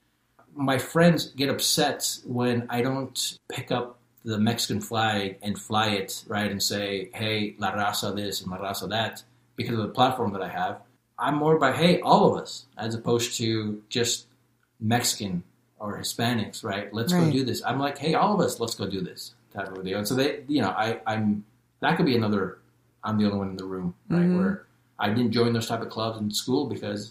my friends get upset when I don't pick up the Mexican flag and fly it, right, and say, hey, la raza this and la raza that, because of the platform that I have. I'm more about, hey, all of us, as opposed to just Mexican or Hispanics, right? Let's right. go do this. I'm like, hey, all of us, let's go do this type of deal. And so they, you know, I, I'm, that could be another, I'm the only one in the room, right? Mm-hmm. Where I didn't join those type of clubs in school because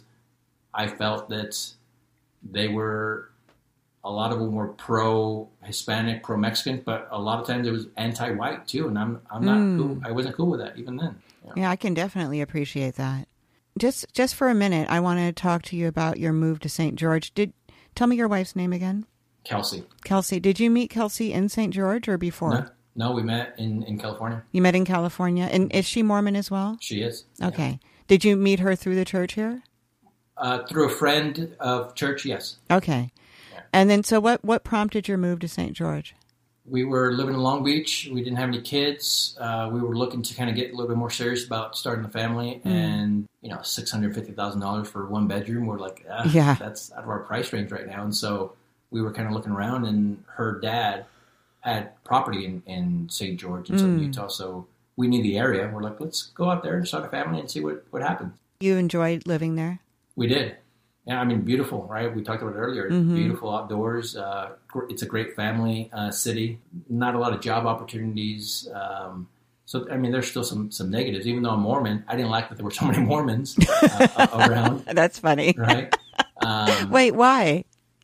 I felt that they were, a lot of them were pro-Hispanic, pro-Mexican, but a lot of times it was anti-white too. And I'm, I'm not mm. cool. I wasn't cool with that even then. You know? Yeah, I can definitely appreciate that. Just just for a minute, I want to talk to you about your move to Saint George. Did tell me your wife's name again? Kelsey. Kelsey. Did you meet Kelsey in Saint George or before? No, no we met in, in California. You met in California. And is she Mormon as well? She is. Okay. Yeah. Did you meet her through the church here? Uh, through a friend of church, yes. Okay. Yeah. And then, so what, what prompted your move to Saint George? We were living in Long Beach. We didn't have any kids. Uh, we were looking to kind of get a little bit more serious about starting a family. Mm. And, you know, six hundred fifty thousand dollars for one bedroom. We're like, ah, yeah, that's out of our price range right now. And so we were kind of looking around, and her dad had property in, in Saint George in mm. Southern Utah. So we knew the area. We're like, let's go out there and start a family and see what, what happens. You enjoyed living there? We did. Yeah, I mean, beautiful, right? We talked about it earlier. Mm-hmm. Beautiful outdoors. Uh, it's a great family uh, city. Not a lot of job opportunities. Um, so, I mean, there's still some some negatives. Even though I'm Mormon, I didn't like that there were so many Mormons uh, around. That's funny. Right? Um, Wait, why?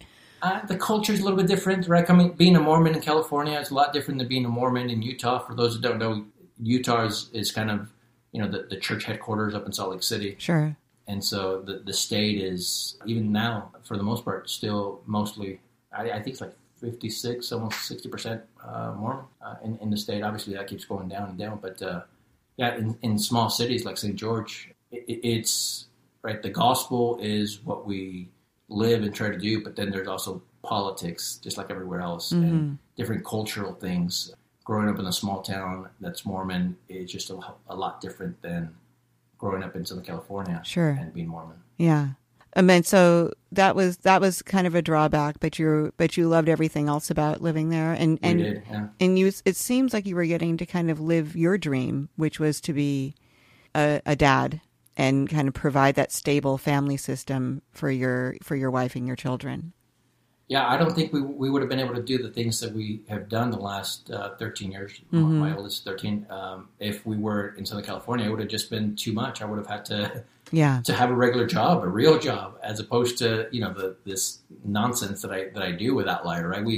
Uh, the culture's a little bit different, right? Coming, being a Mormon in California is a lot different than being a Mormon in Utah. For those who don't know, Utah is, is kind of, you know, the, the church headquarters up in Salt Lake City. Sure. And so the the state is, even now, for the most part, still mostly, I, I think it's like fifty-six, almost sixty percent uh, Mormon uh, in, in the state. Obviously, that keeps going down and down. But, uh, yeah, in, in small cities like Saint George, it, it's, right, the gospel is what we live and try to do. But then there's also politics, just like everywhere else, mm-hmm. and different cultural things. Growing up in a small town that's Mormon is just a, a lot different than growing up in Southern California, sure, and being Mormon. Yeah, I mean, so that was that was kind of a drawback, but you but you loved everything else about living there, and and we did, yeah. and you. It seems like you were getting to kind of live your dream, which was to be a, a dad and kind of provide that stable family system for your for your wife and your children. Yeah, I don't think we we would have been able to do the things that we have done the last uh, thirteen years. Mm-hmm. My oldest is thirteen. Um, if we were in Southern California, it would have just been too much. I would have had to yeah. to have a regular job, a real job, as opposed to, you know, the this nonsense that I that I do with Outlier. Right? We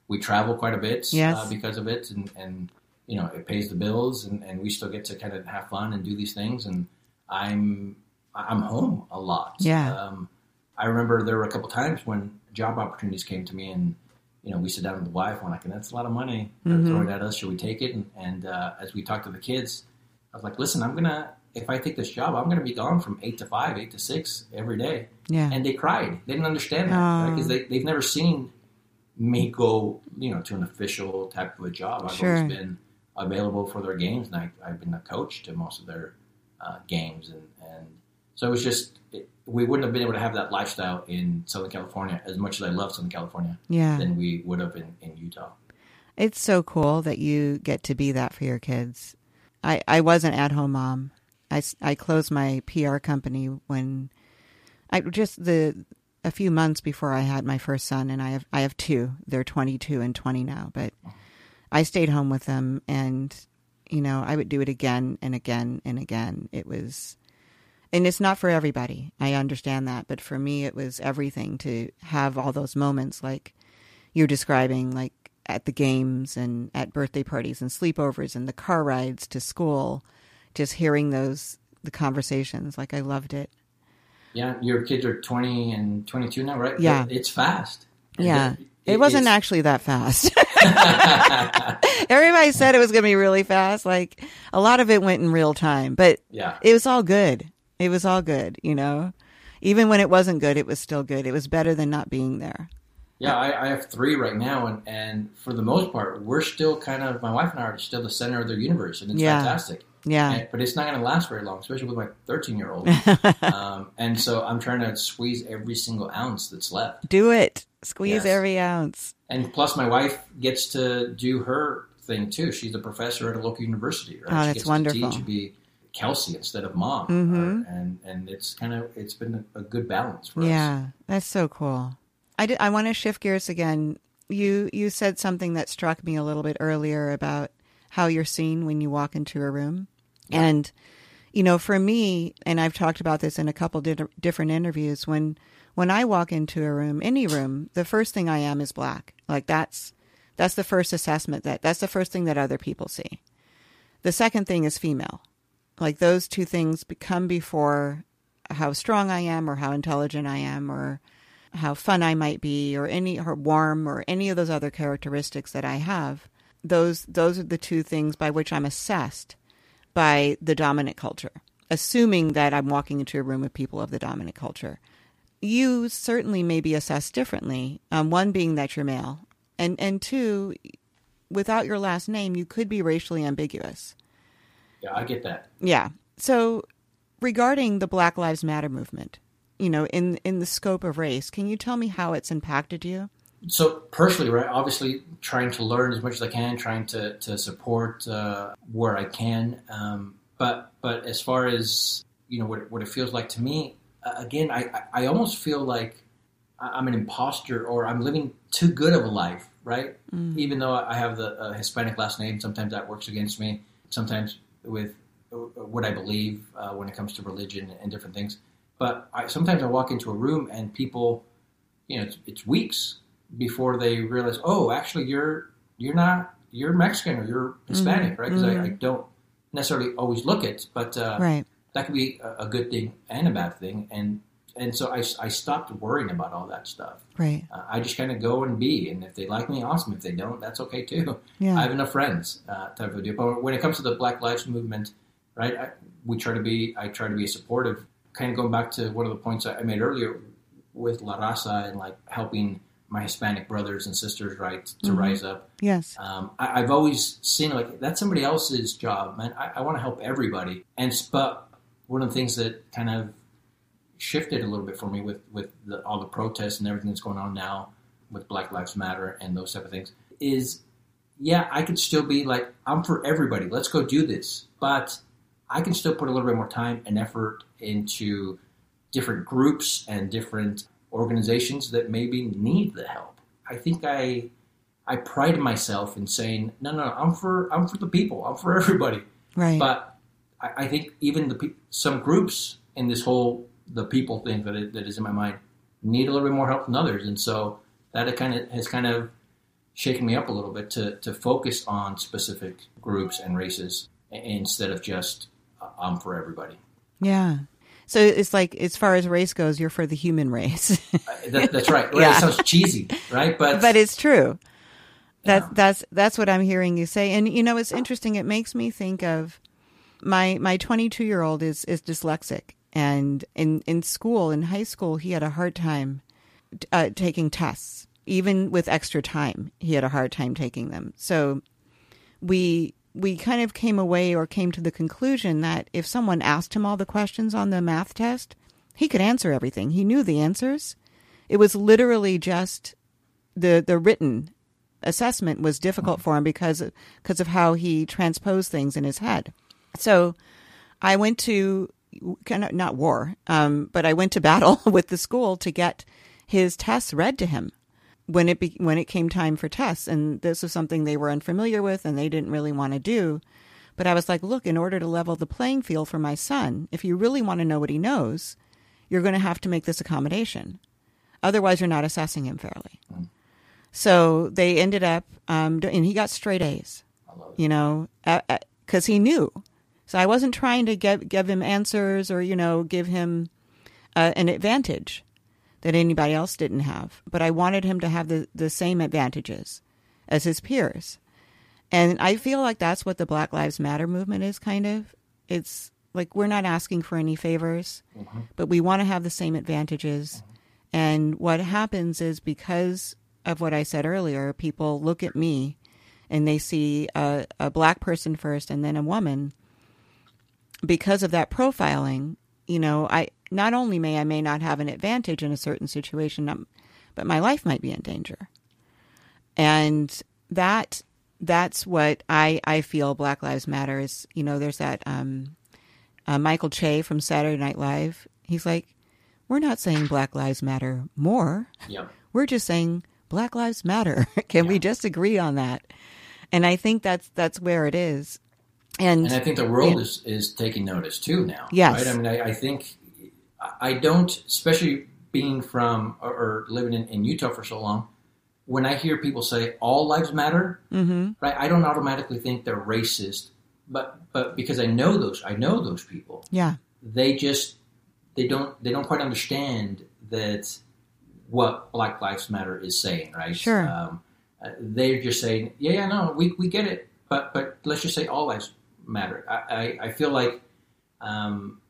we travel quite a bit Yes. uh, because of it, and, and you know, it pays the bills, and, and we still get to kind of have fun and do these things. And I'm I'm home a lot. Yeah. Um, I remember there were a couple times when job opportunities came to me, and you know, we sit down with the wife, and I'm like, that's a lot of money they're Mm-hmm. throwing at us. Should we take it? And, and uh, as we talked to the kids, I was like, listen, I'm gonna if I take this job, I'm gonna be gone from eight to five, eight to six every day. Yeah. And they cried. They didn't understand that Oh. because they they've never seen me go, you know, to an official type of a job. I've Sure. always been available for their games, and I, I've been a coach to most of their uh, games, and, and so it was just it, we wouldn't have been able to have that lifestyle in Southern California as much as I love Southern California Yeah. than we would have in, in Utah. It's so cool that you get to be that for your kids. I, I was an at-home mom. I, s- I closed my P R company when I just the a few months before I had my first son, and I have I have two. They're twenty-two and twenty now, but I stayed home with them, and you know, I would do it again and again and again. It was, and it's not for everybody. I understand that, but for me, it was everything to have all those moments like you're describing, like at the games and at birthday parties and sleepovers and the car rides to school, just hearing those, the conversations. Like I loved it. Yeah, your kids are twenty and twenty-two now, right? Yeah. It's fast. Yeah. It, It wasn't it's- actually that fast. Everybody said it was going to be really fast. Like a lot of it went in real time, but Yeah. it was all good. It was all good, you know. Even when it wasn't good, it was still good. It was better than not being there. Yeah, I, I have three right now, and, and for the most part, we're still kind of, my wife and I are still the center of their universe, and it's Yeah. fantastic. Yeah. And, but it's not going to last very long, especially with my thirteen-year-old. um, and so I'm trying to squeeze every single ounce that's left. Do it. Squeeze Yes. every ounce. And plus, my wife gets to do her thing, too. She's a professor at a local university. Right? Oh, she that's gets wonderful. to teach and be Kelsey instead of mom. Mhm. Or- and, and it's kind of, it's been a, a good balance for us. Yeah, that's so cool. I, did, I want to shift gears again. You you said something that struck me a little bit earlier about how you're seen when you walk into a room. Yeah. And, you know, for me, and I've talked about this in a couple di- different interviews, when when I walk into a room, any room, the first thing I am is black. Like that's that's the first assessment. That That's the first thing that other people see. The second thing is female. Like those two things come before how strong I am or how intelligent I am or how fun I might be or any or warm or any of those other characteristics that I have. Those those are the two things by which I'm assessed by the dominant culture, assuming that I'm walking into a room with people of the dominant culture. You certainly may be assessed differently, um, one being that you're male, and, and two, without your last name, you could be racially ambiguous. Yeah, I get that. Yeah. So regarding the Black Lives Matter movement, you know, in, in the scope of race, can you tell me how it's impacted you? So personally, right, obviously trying to learn as much as I can, trying to, to support uh, where I can. Um, but but as far as, you know, what, what it feels like to me, uh, again, I, I almost feel like I'm an imposter or I'm living too good of a life, right? Mm. Even though I have the uh, Hispanic last name, sometimes that works against me. Sometimes with what I believe uh, when it comes to religion and different things. But I, sometimes I walk into a room and people, you know, it's, it's weeks before they realize, oh, actually, you're you're not you're Mexican or you're Hispanic, mm-hmm. right? Because mm-hmm. I, I don't necessarily always look it, but uh, right. that could be a, a good thing and a bad thing, and and so I, I stopped worrying about all that stuff. Right. Uh, I just kind of go and be, and if they like me, awesome. If they don't, that's okay too. Yeah. I have enough friends, uh, type of deal. But when it comes to the Black Lives Movement, right, I, we try to be. I try to be supportive. Kind of going back to one of the points I made earlier with La Raza and like helping my Hispanic brothers and sisters, right, to mm-hmm. rise up. Yes. Um, I, I've always seen like that's somebody else's job, man. I, I want to help everybody. And but one of the things that kind of shifted a little bit for me with with the, all the protests and everything that's going on now with Black Lives Matter and those type of things is, yeah, I could still be like, I'm for everybody. Let's go do this. But I can still put a little bit more time and effort into different groups and different organizations that maybe need the help. I think I I pride myself in saying, no, no, no, I'm for I'm for the people. I'm for everybody. Right. But I, I think even the pe- some groups in this whole the people thing that it, that is in my mind need a little bit more help than others, and so that it kind of has kind of shaken me up a little bit to, to focus on specific groups and races instead of just uh, I'm for everybody. Yeah. So it's like, as far as race goes, you're for the human race. uh, that, that's right. right. Yeah. It sounds cheesy, right? But but it's true. That yeah. that's that's what I'm hearing you say. And you know, it's interesting. It makes me think of my my twenty-two year old is is dyslexic, and in in school, in high school, he had a hard time uh, taking tests. Even with extra time, he had a hard time taking them. So we. we kind of came away or came to the conclusion that if someone asked him all the questions on the math test, he could answer everything. He knew the answers. It was literally just the the written assessment was difficult for him because, because of how he transposed things in his head. So I went to, kind of, not war, um, but I went to battle with the school to get his tests read to him when it be, when it came time for tests. And this was something they were unfamiliar with and they didn't really want to do. But I was like, look, in order to level the playing field for my son, if you really want to know what he knows, you're going to have to make this accommodation. Otherwise, you're not assessing him fairly. Mm. So they ended up, um, and he got straight A's, you know, because he knew. So I wasn't trying to give, give him answers or, you know, give him uh, an advantage that anybody else didn't have. But I wanted him to have the, the same advantages as his peers. And I feel like that's what the Black Lives Matter movement is, kind of. It's like we're not asking for any favors, mm-hmm. but we want to have the same advantages. Mm-hmm. And what happens is, because of what I said earlier, people look at me and they see a, a black person first and then a woman. Because of that profiling, you know, I not only may I may not have an advantage in a certain situation, but my life might be in danger. And that that's what I, I feel Black Lives Matter is. You know, there's that um, uh, Michael Che from Saturday Night Live. He's like, we're not saying Black Lives Matter more. Yep. We're just saying Black Lives Matter. Can yeah. we just agree on that? And I think that's that's where it is. And, and I think the world yeah. is, is taking notice too now. Yes. Right? I mean, I, I think I don't, especially being from or, or living in, in Utah for so long, when I hear people say all lives matter, mm-hmm. right? I don't automatically think they're racist, but but because I know those, I know those people. Yeah. They just they don't they don't quite understand that what Black Lives Matter is saying, right? Sure. Um, they're just saying, yeah, yeah, no, we we get it, but but let's just say all lives matter. I, I, I feel like um,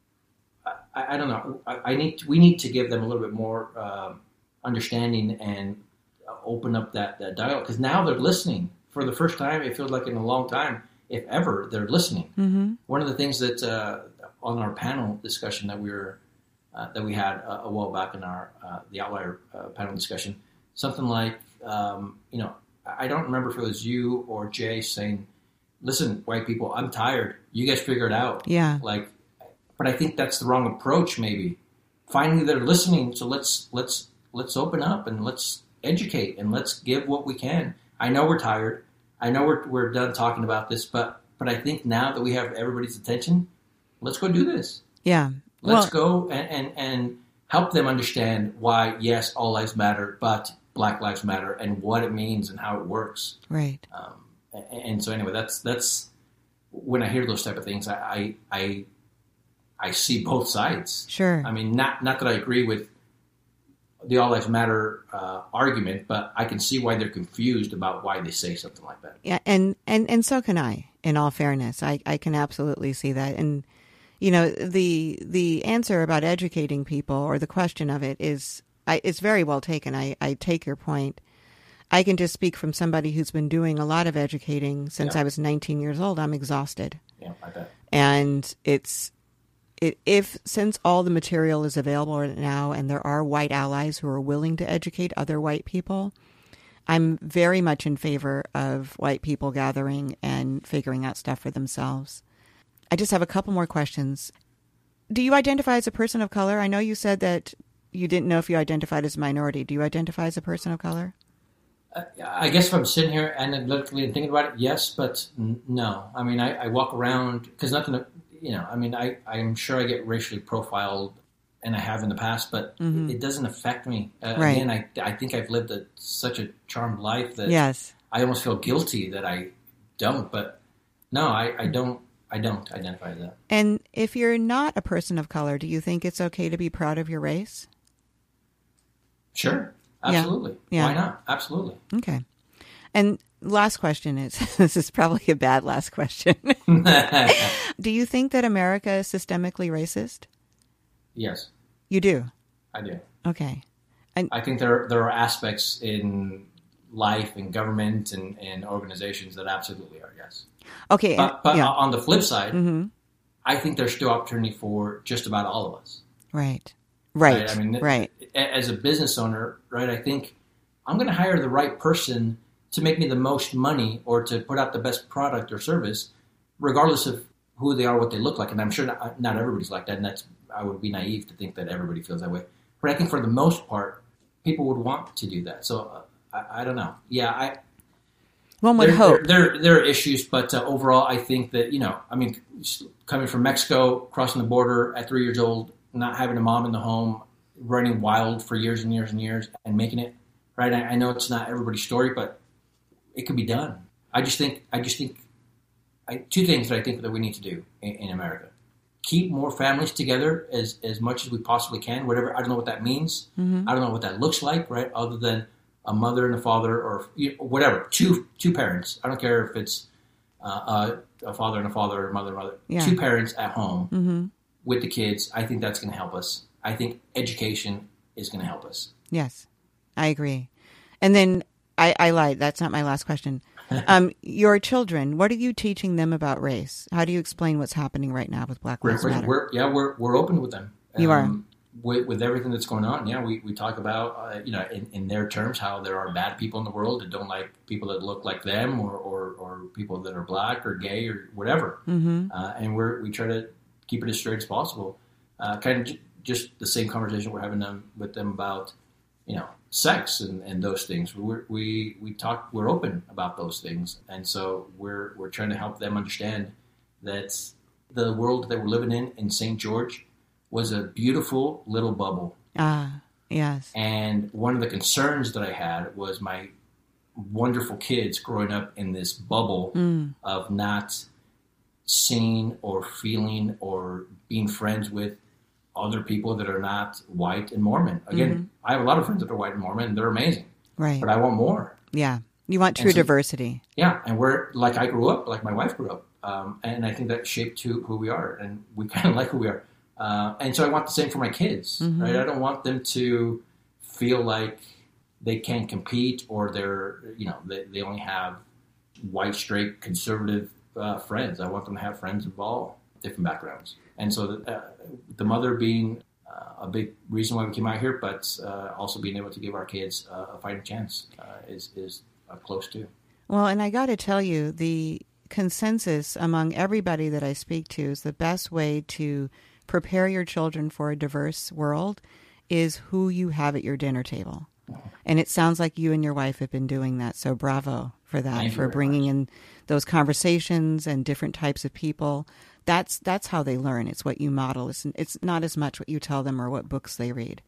I, I don't know. I, I need to, we need to give them a little bit more uh, understanding and open up that, that dialogue, because now they're listening for the first time. It feels like in a long time, if ever, they're listening. Mm-hmm. One of the things that uh, on our panel discussion that we were uh, that we had a, a while back in our uh, the Outlier uh, panel discussion, something like um, you know, I don't remember if it was you or Jay saying, listen, white people, I'm tired. You guys figure it out. Yeah. Like, but I think that's the wrong approach. Maybe finally they're listening. So let's let's let's open up and let's educate and let's give what we can. I know we're tired. I know we're we're done talking about this, but but I think now that we have everybody's attention, let's go do this. Yeah. Let's well, go and, and and help them understand why yes, all lives matter, but Black Lives Matter and what it means and how it works. Right. Um, And so anyway, that's that's when I hear those type of things, I I I, I see both sides. Sure. I mean, not not that I agree with the All Lives Matter uh, argument, but I can see why they're confused about why they say something like that. Yeah, and, and, and so can I. In all fairness, I, I can absolutely see that. And you know, the the answer about educating people, or the question of it, is I, it's very well taken. I, I take your point. I can just speak from somebody who's been doing a lot of educating since yeah. I was nineteen years old. I'm exhausted. Yeah, I bet. And it's, it, if, since all the material is available right now and there are white allies who are willing to educate other white people, I'm very much in favor of white people gathering and figuring out stuff for themselves. I just have a couple more questions. Do you identify as a person of color? I know you said that you didn't know if you identified as a minority. Do you identify as a person of color? I guess if I'm sitting here analytically and thinking about it, yes, but n- no. I mean, I, I walk around because nothing, you know, I mean, I, I'm sure I get racially profiled and I have in the past, but mm-hmm. it, it doesn't affect me. Uh, right. Again, I, I think I've lived a, such a charmed life that yes. I almost feel guilty that I don't. But no, I, I don't. I don't identify as that. And if you're not a person of color, do you think it's okay to be proud of your race? Sure, absolutely. Yeah. Yeah. Why not? Absolutely. Okay. And last question is, this is probably a bad last question. Do you think that America is systemically racist? Yes. You do? I do. Okay. And I think there there are aspects in life and government and, and organizations that absolutely are, yes. Okay. But, but yeah. on the flip side, mm-hmm. I think there's still opportunity for just about all of us. Right. Right. Right. I mean, right. As a business owner, right, I think I'm going to hire the right person to make me the most money or to put out the best product or service, regardless of who they are, what they look like. And I'm sure not, not everybody's like that. And that's, I would be naive to think that everybody feels that way. But I think for the most part, people would want to do that. So uh, I, I don't know. Yeah, I. One would there, hope. There, there, there are issues, but uh, overall, I think that, you know, I mean, coming from Mexico, crossing the border at three years old, not having a mom in the home, running wild for years and years and years and making it, right? I, I know it's not everybody's story, but it could be done. I just think, I just think, I, two things that I think that we need to do in, in America. Keep more families together as, as much as we possibly can, whatever. I don't know what that means. Mm-hmm. I don't know what that looks like, right? Other than a mother and a father or you know, whatever, two two parents. I don't care if it's uh, a, a father and a father or a mother and a mother. Yeah. Two parents at home mm-hmm. with the kids. I think that's going to help us. I think education is going to help us. Yes, I agree. And then I, I lied. That's not my last question. Um, your children, what are you teaching them about race? How do you explain what's happening right now with Black Lives we're, Matter? We're, yeah, we're we're open with them. You are. Um, with, with everything that's going on, yeah, we, we talk about, uh, you know, in, in their terms, how there are bad people in the world that don't like people that look like them or, or, or people that are black or gay or whatever. Mm-hmm. Uh, and we're, we try to keep it as straight as possible. Uh, kind of j- just the same conversation we're having them, with them about, you know, sex and, and those things. We're, we we talk. We're open about those things, and so we're we're trying to help them understand that the world that we're living in in Saint George was a beautiful little bubble. Ah, yes. And one of the concerns that I had was my wonderful kids growing up in this bubble mm. of not seeing or feeling or being friends with other people that are not white and Mormon. Again, mm-hmm. I have a lot of friends that are white and Mormon, and they're amazing. Right. But I want more. Yeah. You want true so, diversity. Yeah. And we're like I grew up, like my wife grew up. Um, and I think that shaped who, who we are. And we kind of like who we are. Uh, and so I want the same for my kids. Mm-hmm. Right. I don't want them to feel like they can't compete or they're, you know, they, they only have white, straight, conservative uh, friends. I want them to have friends of all different backgrounds. And so the, uh, the mother being uh, a big reason why we came out here, but uh, also being able to give our kids uh, a fighting chance uh, is, is uh, close to. Well, and I got to tell you, the consensus among everybody that I speak to is the best way to prepare your children for a diverse world is who you have at your dinner table. And it sounds like you and your wife have been doing that. So bravo for that, Thank for bringing much. in those conversations and different types of people. That's that's how they learn. It's what you model. It's, it's not as much what you tell them or what books they read.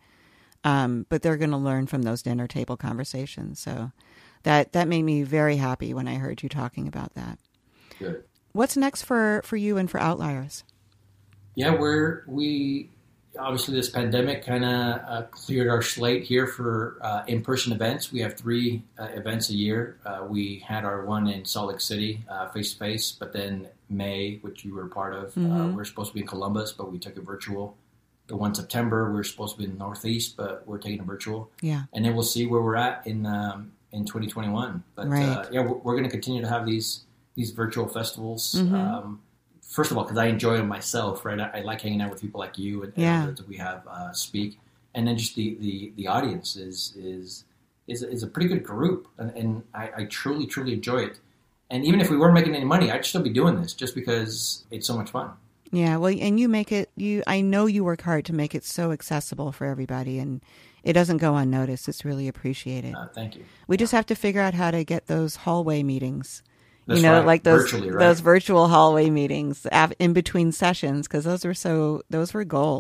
Um, but they're going to learn from those dinner table conversations. So that that made me very happy when I heard you talking about that. Good. What's next for, for you and for Outliers? Yeah, we're we obviously this pandemic kind of uh, cleared our slate here for uh, in-person events. We have three uh, events a year. Uh, we had our one in Salt Lake City, uh, face-to-face, but then May, which you were a part of, mm-hmm. uh, we we're supposed to be in Columbus, but we took it virtual. The one September, we we're supposed to be in the Northeast, but we're taking it virtual. Yeah. And then we'll see where we're at in um, in twenty twenty-one. But right. uh, yeah, we're, we're going to continue to have these these virtual festivals. Mm-hmm. Um, First of all, because I enjoy them myself, right? I, I like hanging out with people like you and, yeah. and others that we have uh, speak, and then just the, the, the audience is is is is a pretty good group, and, and I, I truly truly enjoy it. And even if we weren't making any money, I'd still be doing this just because it's so much fun. Yeah, well, and you make it. You, I know you work hard to make it so accessible for everybody, and it doesn't go unnoticed. It's really appreciated. Uh, thank you. We yeah. just have to figure out how to get those hallway meetings. That's you know, right. like those Virtually, right? those virtual hallway meetings in between sessions, because those were so those were gold.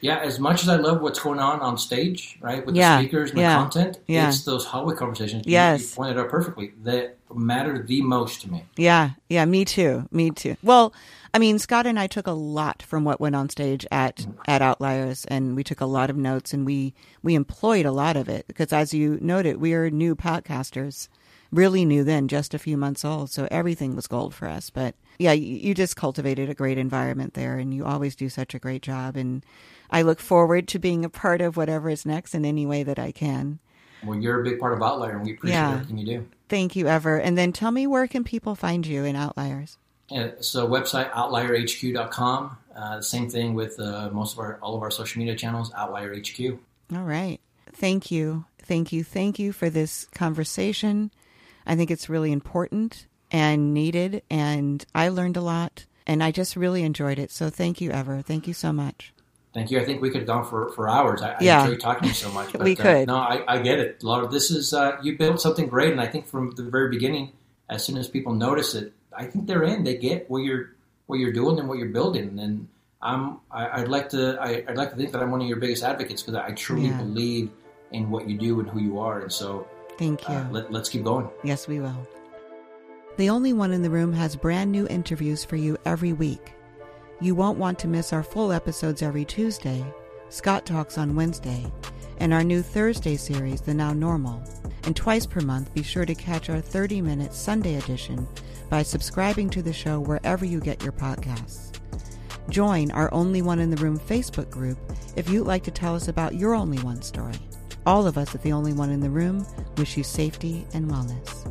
Yeah, as much as I love what's going on on stage, right, with yeah. the speakers and yeah. the content, yeah. it's those hallway conversations. Yes. You, you pointed out perfectly that matter the most to me. Yeah, yeah, me too, me too. Well, I mean, Scott and I took a lot from what went on stage at mm. at Outliers, and we took a lot of notes, and we we employed a lot of it because, as you noted, we are new podcasters, really new then, just a few months old, so everything was gold for us. But yeah, you, you just cultivated a great environment there, and you always do such a great job, and I look forward to being a part of whatever is next in any way that I can. Well, you're a big part of Outlier, and we appreciate yeah. everything you do. Thank you, Ever. And then tell me, where can people find you in Outliers? Yeah, so website outlier h q dot com. Uh, same thing with uh, most of our all of our social media channels, Outlier H Q. All right. Thank you. Thank you. Thank you for this conversation. I think it's really important and needed, and I learned a lot, and I just really enjoyed it. So thank you, Ever. Thank you so much. Thank you. I think we could have gone for, for hours. I, yeah. I enjoy talking to you so much. But, we could. Uh, no, I, I get it. A lot of this is, uh, you built something great, and I think from the very beginning, as soon as people notice it, I think they're in. They get what you're what you're doing and what you're building. And I'm I, I'd like to I, I'd like to think that I'm one of your biggest advocates because I truly yeah. believe in what you do and who you are. And so, thank you. Uh, let, let's keep going. Yes, we will. The Only One in the Room has brand new interviews for you every week. You won't want to miss our full episodes every Tuesday, Scott Talks on Wednesday, and our new Thursday series, The Now Normal. And twice per month, be sure to catch our thirty-minute Sunday edition by subscribing to the show wherever you get your podcasts. Join our Only One in the Room Facebook group if you'd like to tell us about your Only One story. All of us at The Only One in the Room wish you safety and wellness.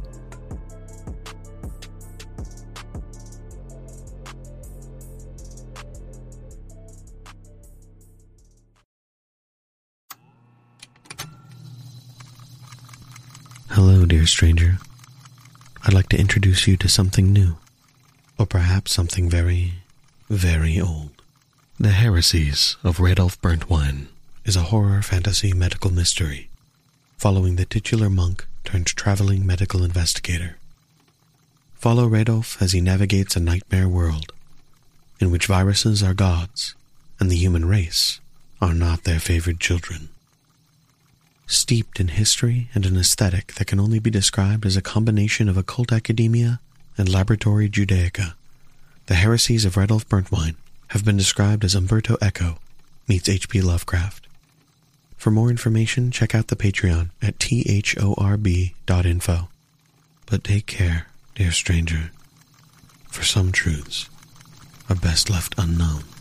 Hello, dear stranger. I'd like to introduce you to something new, or perhaps something very, very old. The Heresies of Radolf Burntwine is a horror fantasy medical mystery, following the titular monk turned traveling medical investigator. Follow Radolf as he navigates a nightmare world, in which viruses are gods, and the human race are not their favored children. Steeped in history and an aesthetic that can only be described as a combination of occult academia and laboratory Judaica, the Heresies of Radolf Burntwine have been described as Umberto Eco meets H P Lovecraft. For more information, check out the Patreon at thorb dot info. But take care, dear stranger, for some truths are best left unknown.